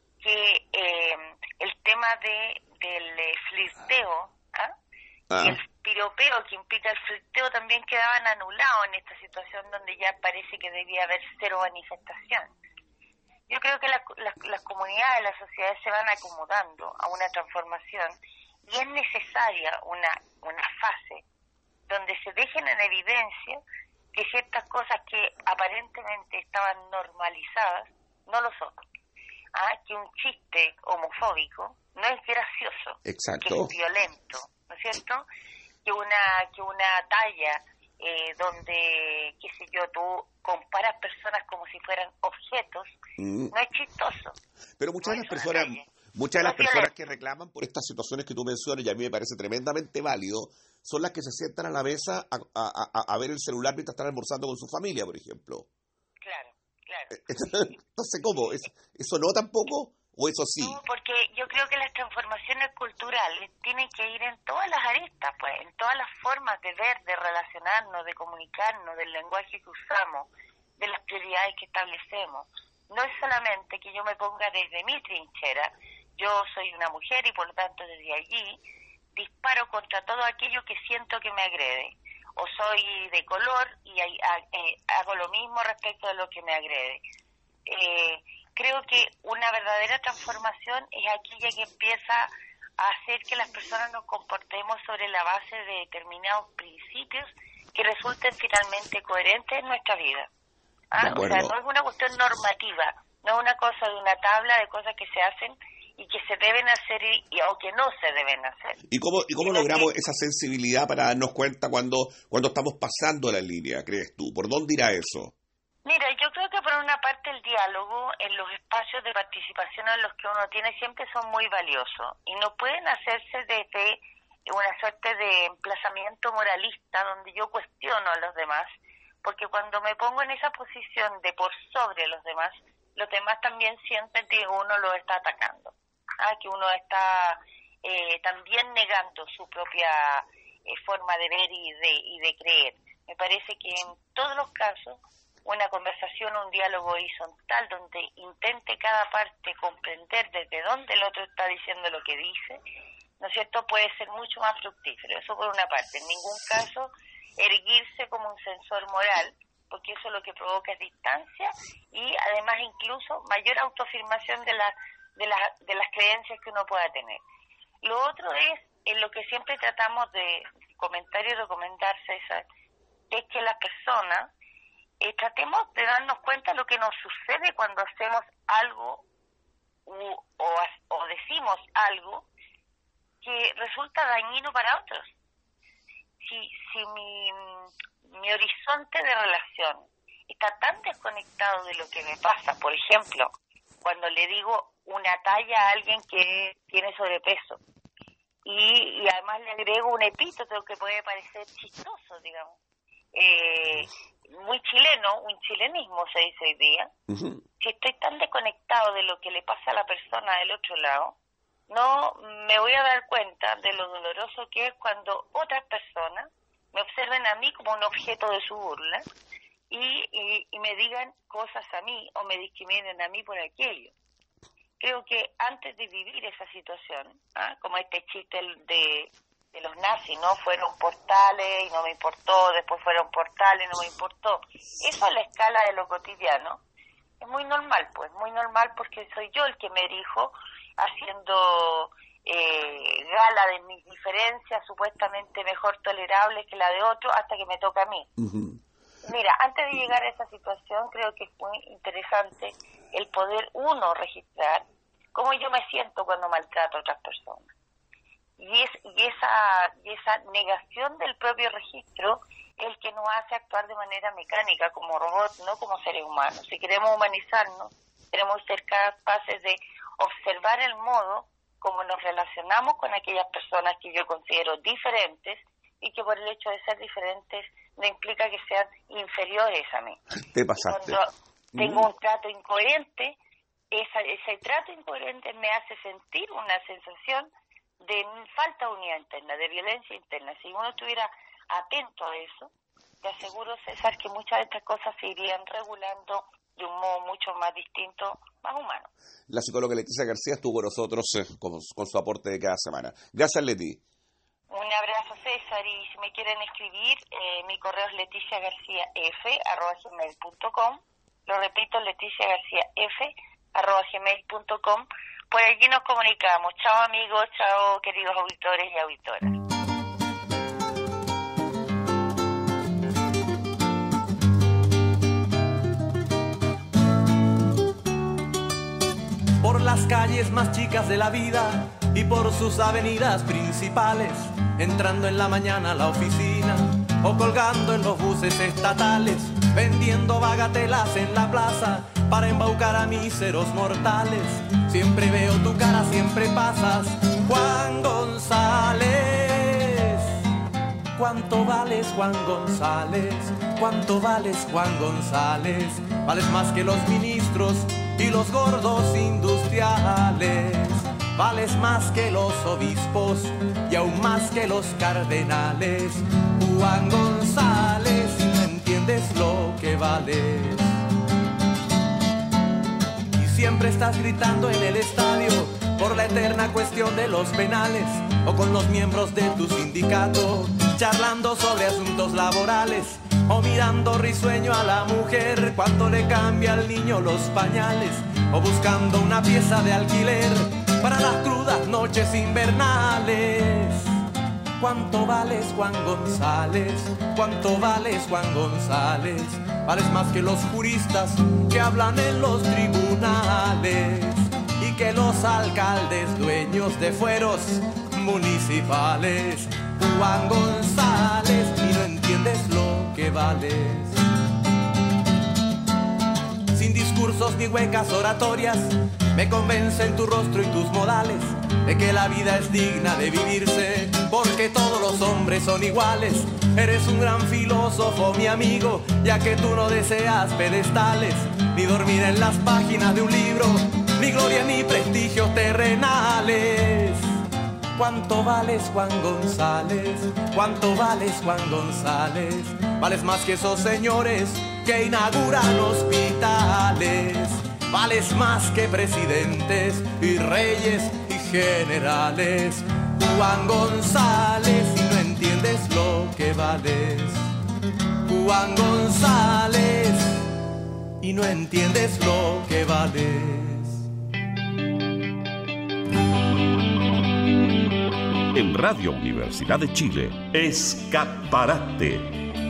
Speaker 9: que eh, el tema de del eh, flirteo, ¿ah? Ah. y el piropeo que implica el flirteo también quedaban anulados en esta situación donde ya parece que debía haber cero manifestación. Yo creo que la, la, las comunidades, las sociedades se van acomodando a una transformación y es necesaria una una fase donde se dejen en evidencia que ciertas cosas que aparentemente estaban normalizadas no lo son. Ah, que un chiste homofóbico no es gracioso,
Speaker 5: exacto,
Speaker 9: que es violento, ¿no es cierto? Que una que una talla eh, donde, qué sé yo, tú comparas personas como si fueran objetos, mm. no es chistoso.
Speaker 5: Pero muchas no de las personas, muchas de las personas que reclaman por estas situaciones que tú mencionas, y a mí me parece tremendamente válido, son las que se sientan a la mesa a, a, a, a ver el celular mientras están almorzando con su familia, por ejemplo.
Speaker 9: Claro, claro.
Speaker 5: Entonces, ¿cómo? ¿Es, ¿Eso no tampoco? ¿O eso sí?
Speaker 9: No, porque yo creo que las transformaciones culturales tienen que ir en todas las aristas, pues, en todas las formas de ver, de relacionarnos, de comunicarnos, del lenguaje que usamos, de las prioridades que establecemos. No es solamente que yo me ponga desde mi trinchera, yo soy una mujer y por lo tanto desde allí disparo contra todo aquello que siento que me agrede, o soy de color y eh, hago lo mismo respecto de lo que me agrede. Eh, creo que una verdadera transformación es aquella que empieza a hacer que las personas nos comportemos sobre la base de determinados principios que resulten finalmente coherentes en nuestra vida. ¿Ah? O sea, no es una cuestión normativa, no es una cosa de una tabla de cosas que se hacen y que se deben hacer y, y o que no se deben hacer.
Speaker 5: ¿Y cómo y cómo logramos que, esa sensibilidad para darnos cuenta cuando cuando estamos pasando la línea, crees tú? ¿Por dónde irá eso?
Speaker 9: Mira, yo creo que por una parte el diálogo en los espacios de participación en los que uno tiene siempre son muy valiosos y no pueden hacerse desde una suerte de emplazamiento moralista donde yo cuestiono a los demás, porque cuando me pongo en esa posición de por sobre los demás, los demás también sienten que uno lo está atacando, ¿ah? Que uno está eh, también negando su propia eh, forma de ver y de, y de creer. Me parece que en todos los casos una conversación, un diálogo horizontal donde intente cada parte comprender desde dónde el otro está diciendo lo que dice, ¿no es cierto?, puede ser mucho más fructífero. Eso por una parte. En ningún caso erguirse como un censor moral, porque eso lo que provoca es distancia y además incluso mayor autoafirmación de, la, de, la, de las creencias que uno pueda tener. Lo otro es, en lo que siempre tratamos de comentar y recomendar, César, es que las personas eh, tratemos de darnos cuenta de lo que nos sucede cuando hacemos algo u, o, o decimos algo que resulta dañino para otros. Si, si mi, mi horizonte de relación está tan desconectado de lo que me pasa, por ejemplo, cuando le digo una talla a alguien que tiene sobrepeso y, y además le agrego un epíteto que puede parecer chistoso, digamos, eh, muy chileno, un chilenismo se dice hoy día. Uh-huh. Si estoy tan desconectado de lo que le pasa a la persona del otro lado, no me voy a dar cuenta de lo doloroso que es cuando otras personas me observen a mí como un objeto de su burla y, y, y me digan cosas a mí o me discriminen a mí por aquello. Creo que antes de vivir esa situación, ¿ah? como este chiste de, de los nazis, ¿no? Fueron portales y no me importó, después fueron portales y no me importó. Eso a la escala de lo cotidiano es muy normal, pues, muy normal porque soy yo el que me erijo haciendo eh, gala de mis diferencias supuestamente mejor tolerables que la de otro hasta que me toca a mí. Uh-huh. Mira, antes de llegar a esa situación creo que es muy interesante el poder uno registrar cómo yo me siento cuando maltrato a otras personas. Y, es, y, esa, y esa negación del propio registro es el que nos hace actuar de manera mecánica como robots, no como seres humanos. Si queremos humanizarnos, tenemos que ser capaces de observar el modo como nos relacionamos con aquellas personas que yo considero diferentes y que por el hecho de ser diferentes no implica que sean inferiores a mí.
Speaker 5: Te pasaste.
Speaker 9: Cuando tengo un trato incoherente, esa, ese trato incoherente me hace sentir una sensación de falta de unidad interna, de violencia interna. Si uno estuviera atento a eso, te aseguro, César, que muchas de estas cosas se irían regulando de un modo mucho más distinto, más humano.
Speaker 5: La psicóloga Leticia García estuvo con nosotros eh, con, con su aporte de cada semana. Gracias, Leti.
Speaker 9: Un abrazo, César, y si me quieren escribir, eh, mi correo es leticiagarciaf arroba gmail punto com. Lo repito, leticiagarciaf arroba gmail punto com. Por allí nos comunicamos. Chao, amigos, chao, queridos auditores y auditoras.
Speaker 10: Por las calles más chicas de la vida y por sus avenidas principales, entrando en la mañana a la oficina o colgando en los buses estatales, vendiendo bagatelas en la plaza para embaucar a míseros mortales. Siempre veo tu cara, siempre pasas, Juan González. ¿Cuánto vales, Juan González? ¿Cuánto vales, Juan González? Vales más que los ministros y los gordos industriales. Vales más que los obispos y aún más que los cardenales. Juan González, si no entiendes lo que vales. Y siempre estás gritando en el estadio por la eterna cuestión de los penales, o con los miembros de tu sindicato, charlando sobre asuntos laborales, o mirando risueño a la mujer cuando le cambia al niño los pañales, o buscando una pieza de alquiler para las crudas noches invernales. ¿Cuánto vales, Juan González? ¿Cuánto vales, Juan González? Vales más que los juristas que hablan en los tribunales y que los alcaldes dueños de fueros municipales. Juan González, y no entiendes lo que vales. Sin discursos ni huecas oratorias, me convencen tu rostro y tus modales de que la vida es digna de vivirse, porque todos los hombres son iguales Eres un gran filósofo, mi amigo, ya que tú no deseas pedestales, ni dormir en las páginas de un libro, ni gloria ni prestigios terrenales. ¿Cuánto vales, Juan González? ¿Cuánto vales, Juan González? Vales más que esos señores que inauguran hospitales. Vales más que presidentes y reyes y generales. Juan González, si no entiendes lo que vales. Juan González, y no entiendes lo que vales.
Speaker 1: En Radio Universidad de Chile, Escaparate.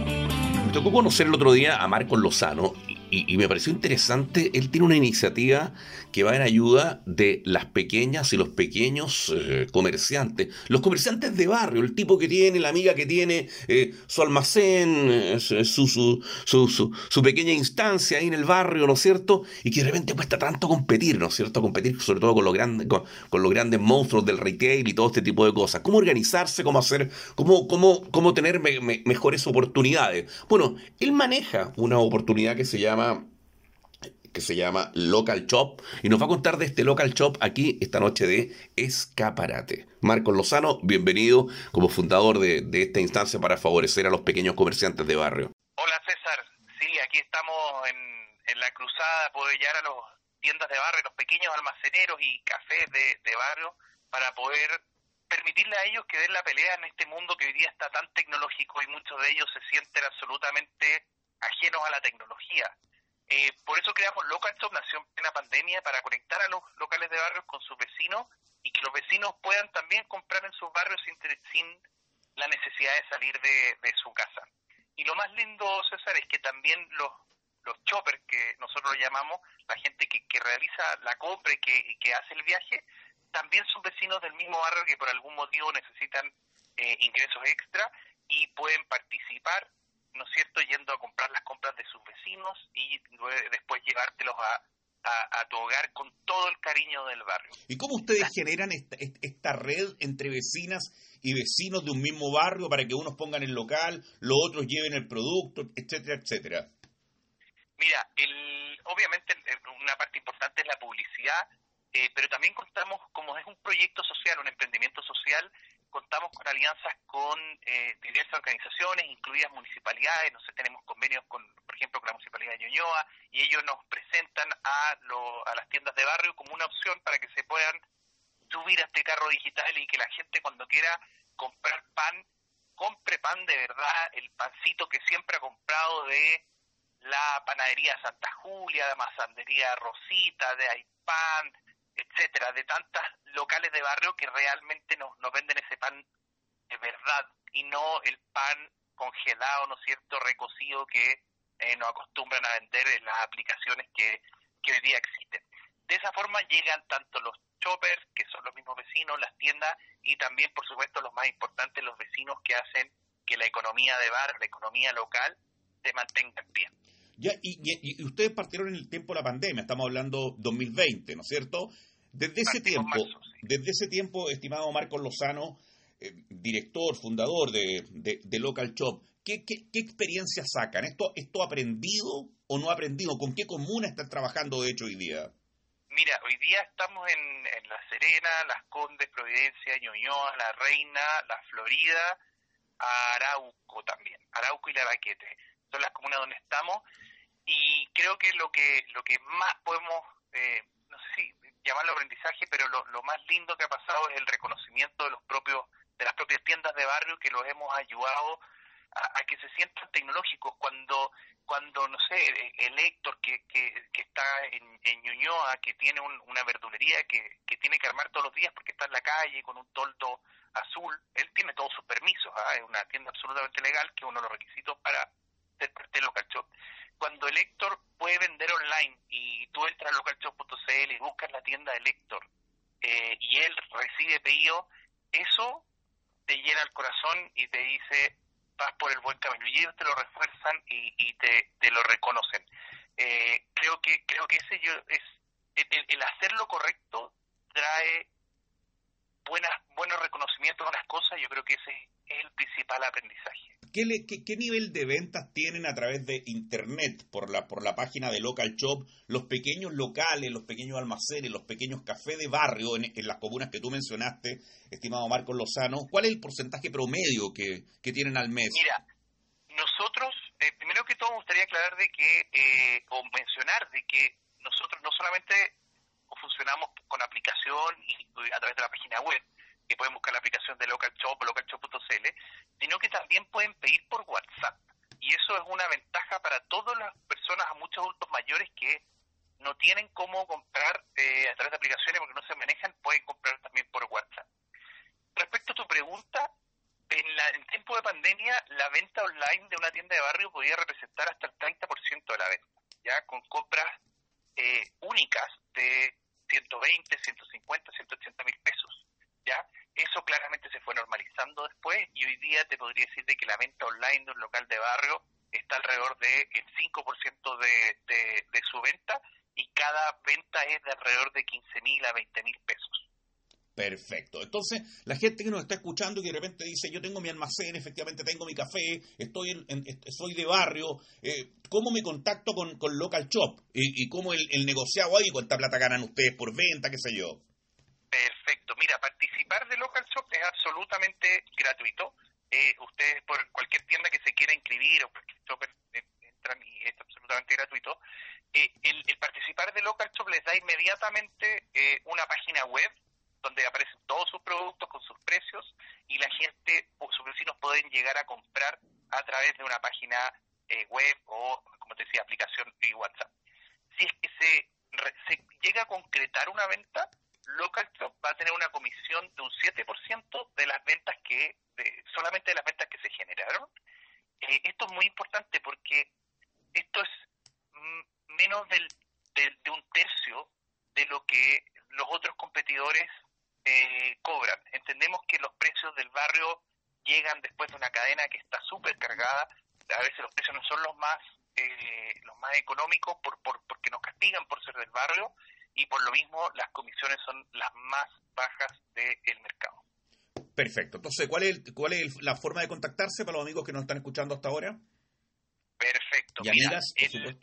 Speaker 2: Me tocó conocer el otro día a Marcos Lozano y, y me pareció interesante. Él tiene una iniciativa que va en ayuda de las pequeñas y los pequeños eh, comerciantes, los comerciantes de barrio, el tipo que tiene, la amiga que tiene eh, su almacén, eh, su, su, su, su, su pequeña instancia ahí en el barrio, ¿no es cierto? Y que de repente cuesta tanto competir, ¿no es cierto? Competir sobre todo con los grandes, con, con los grandes monstruos del retail y todo este tipo de cosas. ¿Cómo organizarse? ¿Cómo hacer? ¿Cómo, cómo, cómo tener me, me, mejores oportunidades? Bueno, él maneja una oportunidad que se llama que se llama Local Shop, y nos va a contar de este Local Shop aquí esta noche de Escaparate. Marcos Lozano, bienvenido como fundador de, de esta instancia para favorecer a los pequeños comerciantes de barrio.
Speaker 4: Hola César, sí, aquí estamos en, en la cruzada por llegar a las tiendas de barrio, los pequeños almaceneros y cafés de, de barrio, para poder permitirle a ellos que den la pelea en este mundo que hoy día está tan tecnológico y muchos de ellos se sienten absolutamente ajenos a la tecnología. Eh, por eso creamos Local Shop, nació en plena pandemia, para conectar a los locales de barrios con sus vecinos y que los vecinos puedan también comprar en sus barrios sin, sin la necesidad de salir de, de su casa. Y lo más lindo, César, es que también los, los choppers, que nosotros llamamos, la gente que, que realiza la compra y que, y que hace el viaje, también son vecinos del mismo barrio que por algún motivo necesitan eh, ingresos extra y pueden participar, ¿no es cierto?, yendo a comprar las compras de sus vecinos y después llevártelos a, a, a tu hogar con todo el cariño del barrio.
Speaker 11: ¿Y cómo ustedes generan esta, esta red entre vecinas y vecinos de un mismo barrio para que unos pongan el local, los otros lleven el producto, etcétera, etcétera?
Speaker 4: Mira, el, obviamente una parte importante es la publicidad, eh, pero también contamos, como es un proyecto social, un emprendimiento social, contamos con alianzas con eh, diversas organizaciones, incluidas municipalidades. No sé, tenemos convenios con, por ejemplo, con la Municipalidad de Ñuñoa, y ellos nos presentan a, lo, a las tiendas de barrio como una opción para que se puedan subir a este carro digital y que la gente, cuando quiera comprar pan, compre pan de verdad, el pancito que siempre ha comprado de la panadería Santa Julia, de Masandería Rosita, de Aipan, etcétera, de tantas locales de barrio que realmente nos, nos venden ese pan de verdad y no el pan congelado, ¿no es cierto?, recocido que eh, nos acostumbran a vender en las aplicaciones que, que hoy día existen. De esa forma llegan tanto los choppers, que son los mismos vecinos, las tiendas, y también, por supuesto, los más importantes, los vecinos que hacen que la economía de barrio, la economía local, se mantenga en pie.
Speaker 11: Ya, y, y, y ustedes partieron en el tiempo de la pandemia, estamos hablando dos mil veinte, ¿no es cierto? Desde ese tiempo, marzo, sí. desde ese tiempo, estimado Marcos Lozano, eh, director, fundador de, de, de Local Shop, ¿qué, qué, ¿qué experiencias sacan? ¿Esto, ¿Esto aprendido o no aprendido? ¿Con qué comuna están trabajando, de hecho, hoy día?
Speaker 4: Mira, hoy día estamos en, en La Serena, Las Condes, Providencia, Ñuñoa, La Reina, La Florida, Arauco también, Arauco y Lavaquete. Son las comunas donde estamos, y creo que lo que lo que más podemos, eh, no sé si llamarlo aprendizaje, pero lo, lo más lindo que ha pasado es el reconocimiento de los propios de las propias tiendas de barrio, que los hemos ayudado a, a que se sientan tecnológicos. Cuando cuando no sé, el Héctor que que, que está en, en Ñuñoa, que tiene un, una verdulería que, que tiene que armar todos los días porque está en la calle con un toldo azul, él tiene todos sus permisos, ¿eh? Es una tienda absolutamente legal, que es uno de los requisitos para ser parte de Local Shop. Cuando el Héctor puede vender online y tú entras a local shop punto c l y buscas la tienda del Héctor eh, y él recibe pedido, eso te llena el corazón y te dice, vas por el buen camino, y ellos te lo refuerzan y, y te, te lo reconocen. Eh, creo que creo que ese yo es el, el hacer lo correcto trae buenas buenos reconocimientos a las cosas. Yo creo que ese es el principal aprendizaje.
Speaker 11: ¿qué, le, qué, ¿qué nivel de ventas tienen a través de Internet, por la, por la página de Local Shop, los pequeños locales, los pequeños almacenes, los pequeños cafés de barrio en, en las comunas que tú mencionaste, estimado Marcos Lozano? ¿Cuál es el porcentaje promedio que, que tienen al mes?
Speaker 4: Mira, nosotros, eh, primero que todo me gustaría aclarar de que, eh, o mencionar de que nosotros no solamente funcionamos con aplicación y a través de la página web, que pueden buscar la aplicación de Local Shop o local shop punto c l, sino que también pueden pedir por WhatsApp. Y eso es una ventaja para todas las personas, a muchos adultos mayores que no tienen cómo comprar eh, a través de aplicaciones porque no se manejan, pueden comprar también por WhatsApp. Respecto a tu pregunta, en, la, en tiempo de pandemia, la venta online de una tienda de barrio podía representar hasta el treinta por ciento de la venta, ya con compras eh, únicas de ciento veinte, ciento cincuenta, ciento ochenta mil pesos. ¿Ya? Eso claramente se fue normalizando después y hoy día te podría decir de que la venta online de un local de barrio está alrededor del cinco por ciento de, de, de su venta y cada venta es de alrededor de quince mil a veinte mil pesos.
Speaker 11: Perfecto. Entonces, la gente que nos está escuchando y que de repente dice, yo tengo mi almacén, efectivamente tengo mi café, estoy en, en, soy de barrio, eh, ¿cómo me contacto con, con Local Shop? ¿Y, y cómo el, el negociado ahí, cuánta plata ganan ustedes por venta, qué sé yo?
Speaker 4: Perfecto. Mira, participar de Local Shop es absolutamente gratuito. Eh, ustedes por cualquier tienda que se quiera inscribir o cualquier shopper entran y es absolutamente gratuito. Eh, el, el participar de Local Shop les da inmediatamente eh, una página web donde aparecen todos sus productos con sus precios y la gente, sus vecinos pueden llegar a comprar a través de una página eh, web o, como te decía, aplicación y WhatsApp. Si es que se, se llega a concretar una venta, Local Shop va a tener una comisión de un siete por ciento de las ventas que, de, solamente de las ventas que se generaron. Eh, esto es muy importante porque esto es mm, menos del, de, de un tercio de lo que los otros competidores eh, cobran. Entendemos que los precios del barrio llegan después de una cadena que está súper cargada. A veces los precios no son los más eh, los más económicos por, por porque nos castigan por ser del barrio. Y por lo mismo las comisiones son las más bajas del mercado.
Speaker 11: Perfecto. Entonces, ¿cuál es, cuál es la forma de contactarse para los amigos que nos están escuchando hasta ahora?
Speaker 4: Perfecto.
Speaker 11: Y amigas, por el, supuesto.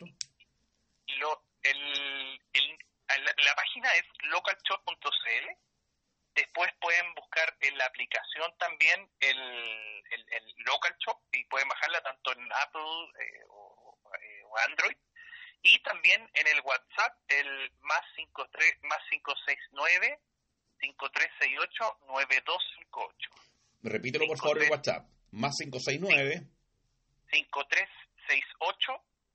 Speaker 4: Lo, el, el, la, la página es local shop punto c l. Después pueden buscar en la aplicación también el, el, el Local Shop y pueden bajarla tanto en Apple eh, o, eh, o Android. Y también en el WhatsApp, el más cinco tres más cinco seis nueve cinco tres seis ocho nueve dos cinco ocho.
Speaker 11: Repítelo por favor el WhatsApp. Más cinco seis nueve
Speaker 4: cinco tres seis ocho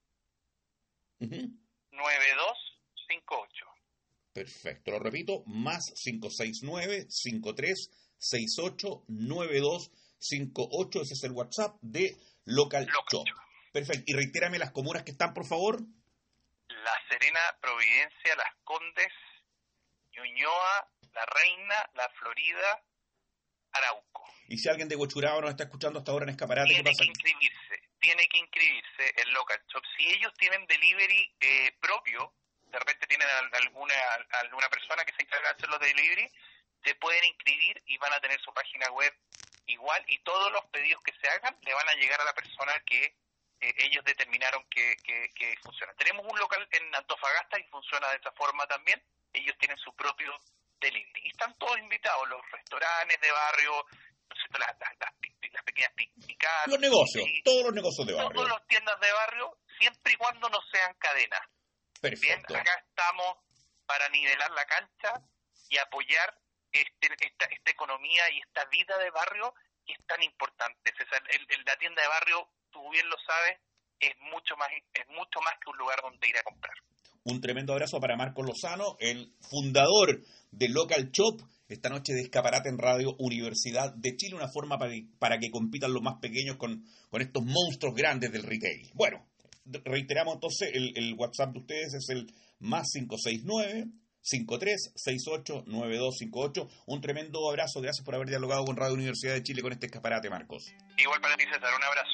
Speaker 4: nueve dos cinco ocho.
Speaker 11: Perfecto, lo repito, más cinco seis nueve cinco tres seis ocho nueve dos cinco ocho. Ese es el WhatsApp de Local, Local Shop. Shop. Perfecto, y reitérame las comunas que están, por favor.
Speaker 4: La Serena, Providencia, Las Condes, Ñuñoa, La Reina, La Florida, Arauco.
Speaker 11: Y si alguien de Huechuraba nos está escuchando hasta ahora en Escaparate,
Speaker 4: tiene
Speaker 11: ¿qué pasa?
Speaker 4: que inscribirse, tiene que inscribirse en Local Shop. Si ellos tienen delivery eh, propio, de repente tienen alguna alguna persona que se encarga de hacer los delivery, se pueden inscribir y van a tener su página web igual y todos los pedidos que se hagan le van a llegar a la persona que Eh, ellos determinaron que, que, que funciona. Tenemos un local en Antofagasta y funciona de esa forma también. Ellos tienen su propio delivery. Y están todos invitados, los restaurantes de barrio, las, las, las, las pequeñas picadas.
Speaker 11: Los negocios, y, todos los negocios de barrio.
Speaker 4: Todas las tiendas de barrio, siempre y cuando no sean cadenas.
Speaker 11: Perfecto.
Speaker 4: Bien, acá estamos para nivelar la cancha y apoyar este, esta, esta economía y esta vida de barrio que es tan importante. Es el, el, la tienda de barrio, tú bien lo sabes, es mucho más es mucho más que un lugar donde ir a comprar.
Speaker 11: Un tremendo abrazo para Marcos Lozano, el fundador de Local Shop, esta noche de Escaparate en Radio Universidad de Chile, una forma para que, para que compitan los más pequeños con, con estos monstruos grandes del retail. Bueno, reiteramos entonces, el, el WhatsApp de ustedes es el más cinco seis nueve cinco tres seis ocho nueve dos cinco ocho. Un tremendo abrazo, gracias por haber dialogado con Radio Universidad de Chile con este Escaparate, Marcos.
Speaker 4: Igual para ti, César, un abrazo.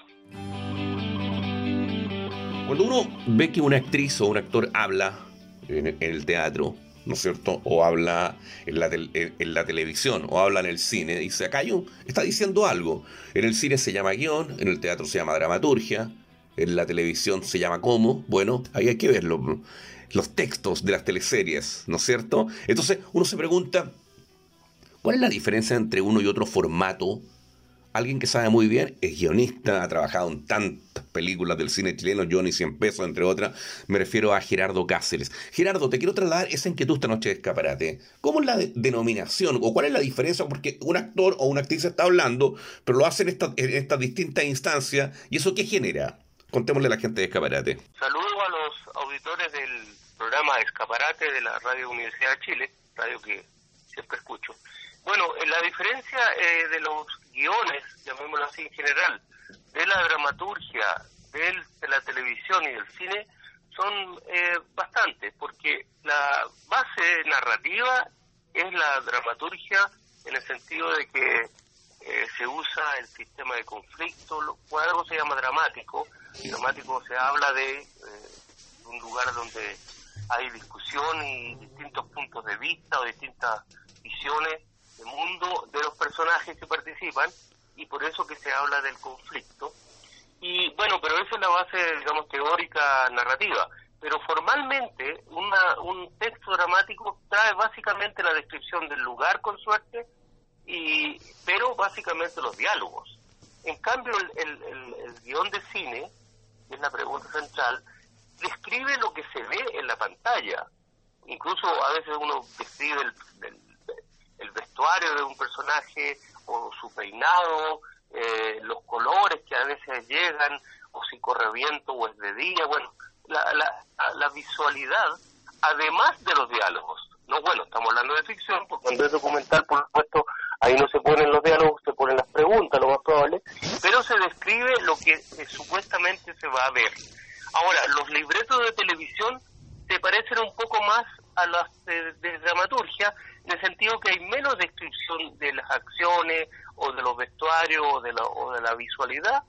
Speaker 2: Cuando uno ve que una actriz o un actor habla en el teatro, ¿no es cierto? O habla en la, tel- en la televisión, o habla en el cine. Dice, acá hay un, está diciendo algo. En el cine se llama guión, en el teatro se llama dramaturgia, en la televisión se llama cómo. Bueno, ahí hay que verlo. Los textos de las teleseries, ¿no es cierto? Entonces uno se pregunta, ¿cuál es la diferencia entre uno y otro formato? Alguien que sabe muy bien, es guionista, ha trabajado en tantas películas del cine chileno, Johnny cien pesos, entre otras. Me refiero a Gerardo Cáceres. Gerardo, te quiero trasladar esa inquietud esta noche de Escaparate. ¿Cómo es la de- denominación o cuál es la diferencia? Porque un actor o una actriz está hablando, pero lo hace en, esta, en estas distintas instancias. ¿Y eso qué genera? Contémosle a la gente de Escaparate.
Speaker 12: Saludo a los auditores del programa Escaparate de la Radio Universidad de Chile, radio que siempre escucho. Bueno, eh, la diferencia eh, de los guiones, llamémoslo así en general, de la dramaturgia, del, de la televisión y del cine, son eh, bastantes, porque la base narrativa es la dramaturgia en el sentido de que eh, se usa el sistema de conflicto, lo cual algo se llama dramático. Dramático se habla de eh, un lugar donde hay discusión y distintos puntos de vista o distintas visiones del mundo de los personajes que participan, y por eso que se habla del conflicto. Y bueno, pero esa es la base, digamos, teórica narrativa. Pero formalmente una, un texto dramático trae básicamente la descripción del lugar, con suerte, y pero básicamente los diálogos. En cambio, el, el, el, el guión de cine, que es la pregunta central, describe lo que se ve en la pantalla. Incluso a veces uno describe el, el, el vestuario de un personaje, o su peinado, eh, los colores que a veces llegan, o si corre viento o es de día. Bueno, la, la, la visualidad, además de los diálogos. No, bueno, estamos hablando de ficción, porque cuando es documental, por supuesto, ahí no se ponen los diálogos, se ponen las preguntas, lo más probable, pero se describe lo que eh, supuestamente se va a ver. Ahora, los libretos de televisión se parecen un poco más a las de, de dramaturgia, en el sentido que hay menos descripción de las acciones, o de los vestuarios, o de la, o de la visualidad.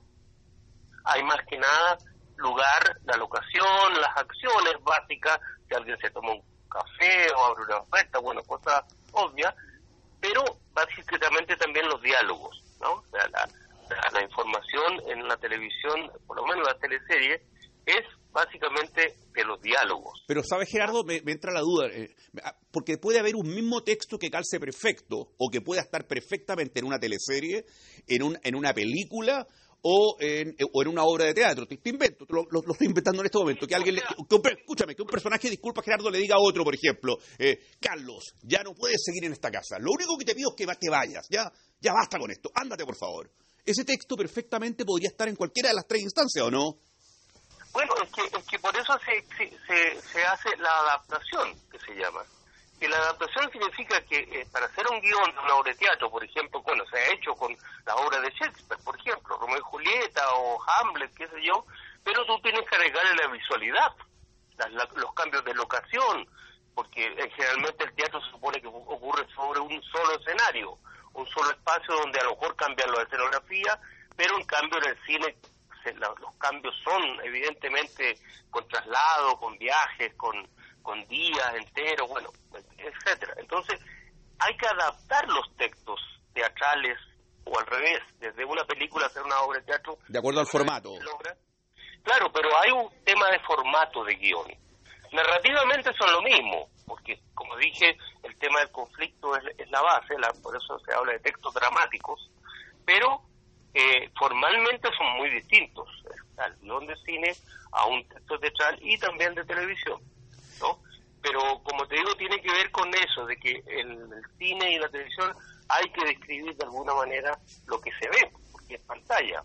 Speaker 12: Hay más que nada lugar, la locación, las acciones básicas, si alguien se toma un café o abre una oferta, bueno, cosas obvias, pero básicamente también los diálogos, ¿no? O sea, la, la, la información en la televisión, por lo menos la teleserie, es básicamente de los diálogos.
Speaker 11: Pero, ¿sabes, Gerardo? Me, me entra la duda, eh, porque puede haber un mismo texto que calce perfecto, o que pueda estar perfectamente en una teleserie, en, un, en una película, o en, o en una obra de teatro. Te, te invento, te lo, lo, lo estoy inventando en este momento. Que alguien, le, que un, escúchame, que un personaje, disculpa, Gerardo, le diga a otro, por ejemplo, eh, Carlos, ya no puedes seguir en esta casa. Lo único que te pido es que te vayas. Ya, ya basta con esto. Ándate, por favor. Ese texto perfectamente podría estar en cualquiera de las tres instancias, ¿o no?
Speaker 12: Bueno, es que, es que por eso se, se, se hace la adaptación, que se llama. Que la adaptación significa que eh, para hacer un guión de una obra de teatro, por ejemplo, bueno, se ha hecho con la obra de Shakespeare, por ejemplo, Romeo y Julieta o Hamlet, qué sé yo, pero tú tienes que agregarle la visualidad, las, la, los cambios de locación, porque eh, generalmente el teatro se supone que ocurre sobre un solo escenario, un solo espacio donde a lo mejor cambian la escenografía, pero en cambio en el cine se, la, los cambios son evidentemente con traslado, con viajes, con con días enteros, bueno, etcétera. Entonces, hay que adaptar los textos teatrales, o al revés, desde una película a hacer una obra de teatro.
Speaker 11: De acuerdo al formato.
Speaker 12: Claro, pero hay un tema de formato de guión. Narrativamente son lo mismo, porque, como dije, el tema del conflicto es, es la base, la, por eso se habla de textos dramáticos, pero eh, formalmente son muy distintos, al guión de cine a un texto teatral y también de televisión, ¿no? Pero como te digo, tiene que ver con eso, de que en el cine y la televisión hay que describir de alguna manera lo que se ve, porque es pantalla.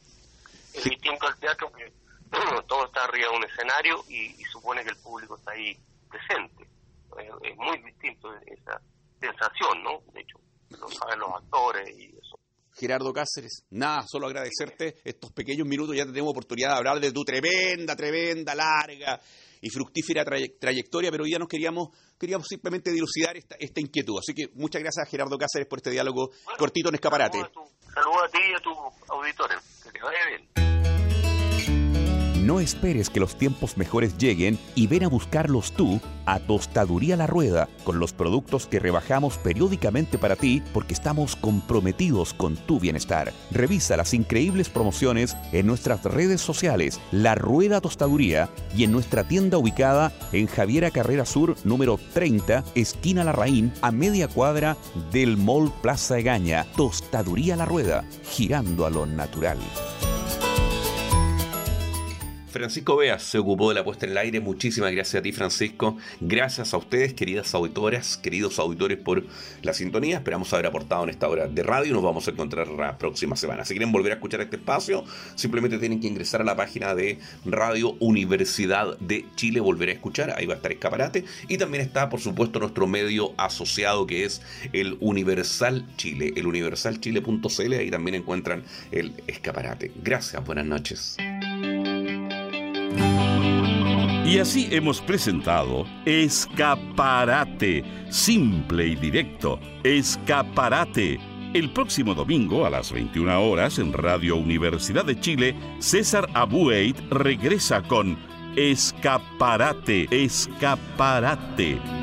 Speaker 12: Es sí. distinto al teatro, que bueno, todo está arriba de un escenario y, y supone que el público está ahí presente. Es, es muy distinto esa sensación, ¿no? De hecho, lo saben los actores y eso.
Speaker 11: Gerardo Cáceres, nada, solo agradecerte estos pequeños minutos. Ya tenemos oportunidad de hablar de tu tremenda, tremenda, larga y fructífera tray- trayectoria, pero hoy día nos queríamos queríamos simplemente dilucidar esta, esta inquietud. Así que muchas gracias a Gerardo Cáceres por este diálogo bueno, cortito en Escaparate.
Speaker 12: Saludos a ti y a tus auditores. Que te vaya bien.
Speaker 3: No esperes que los tiempos mejores lleguen y ven a buscarlos tú a Tostaduría La Rueda, con los productos que rebajamos periódicamente para ti porque estamos comprometidos con tu bienestar. Revisa las increíbles promociones en nuestras redes sociales, La Rueda Tostaduría, y en nuestra tienda ubicada en Javiera Carrera Sur, número treinta, esquina Larraín, a media cuadra del Mall Plaza Egaña. Tostaduría La Rueda, girando a lo natural.
Speaker 2: Francisco Beas se ocupó de la puesta en el aire. Muchísimas gracias a ti, Francisco. Gracias a ustedes, queridas auditoras, queridos auditores, por la sintonía. Esperamos haber aportado en esta hora de radio. Nos vamos a encontrar la próxima semana. Si quieren volver a escuchar este espacio, simplemente tienen que ingresar a la página de Radio Universidad de Chile, volver a escuchar. Ahí va a estar Escaparate. Y también está, por supuesto, nuestro medio asociado, que es el Universal Chile, el universal chile punto c l. Ahí también encuentran el Escaparate. Gracias, buenas noches.
Speaker 1: Y así hemos presentado Escaparate, simple y directo, Escaparate. El próximo domingo a las veintiuna horas en Radio Universidad de Chile, César Abueit regresa con Escaparate, Escaparate.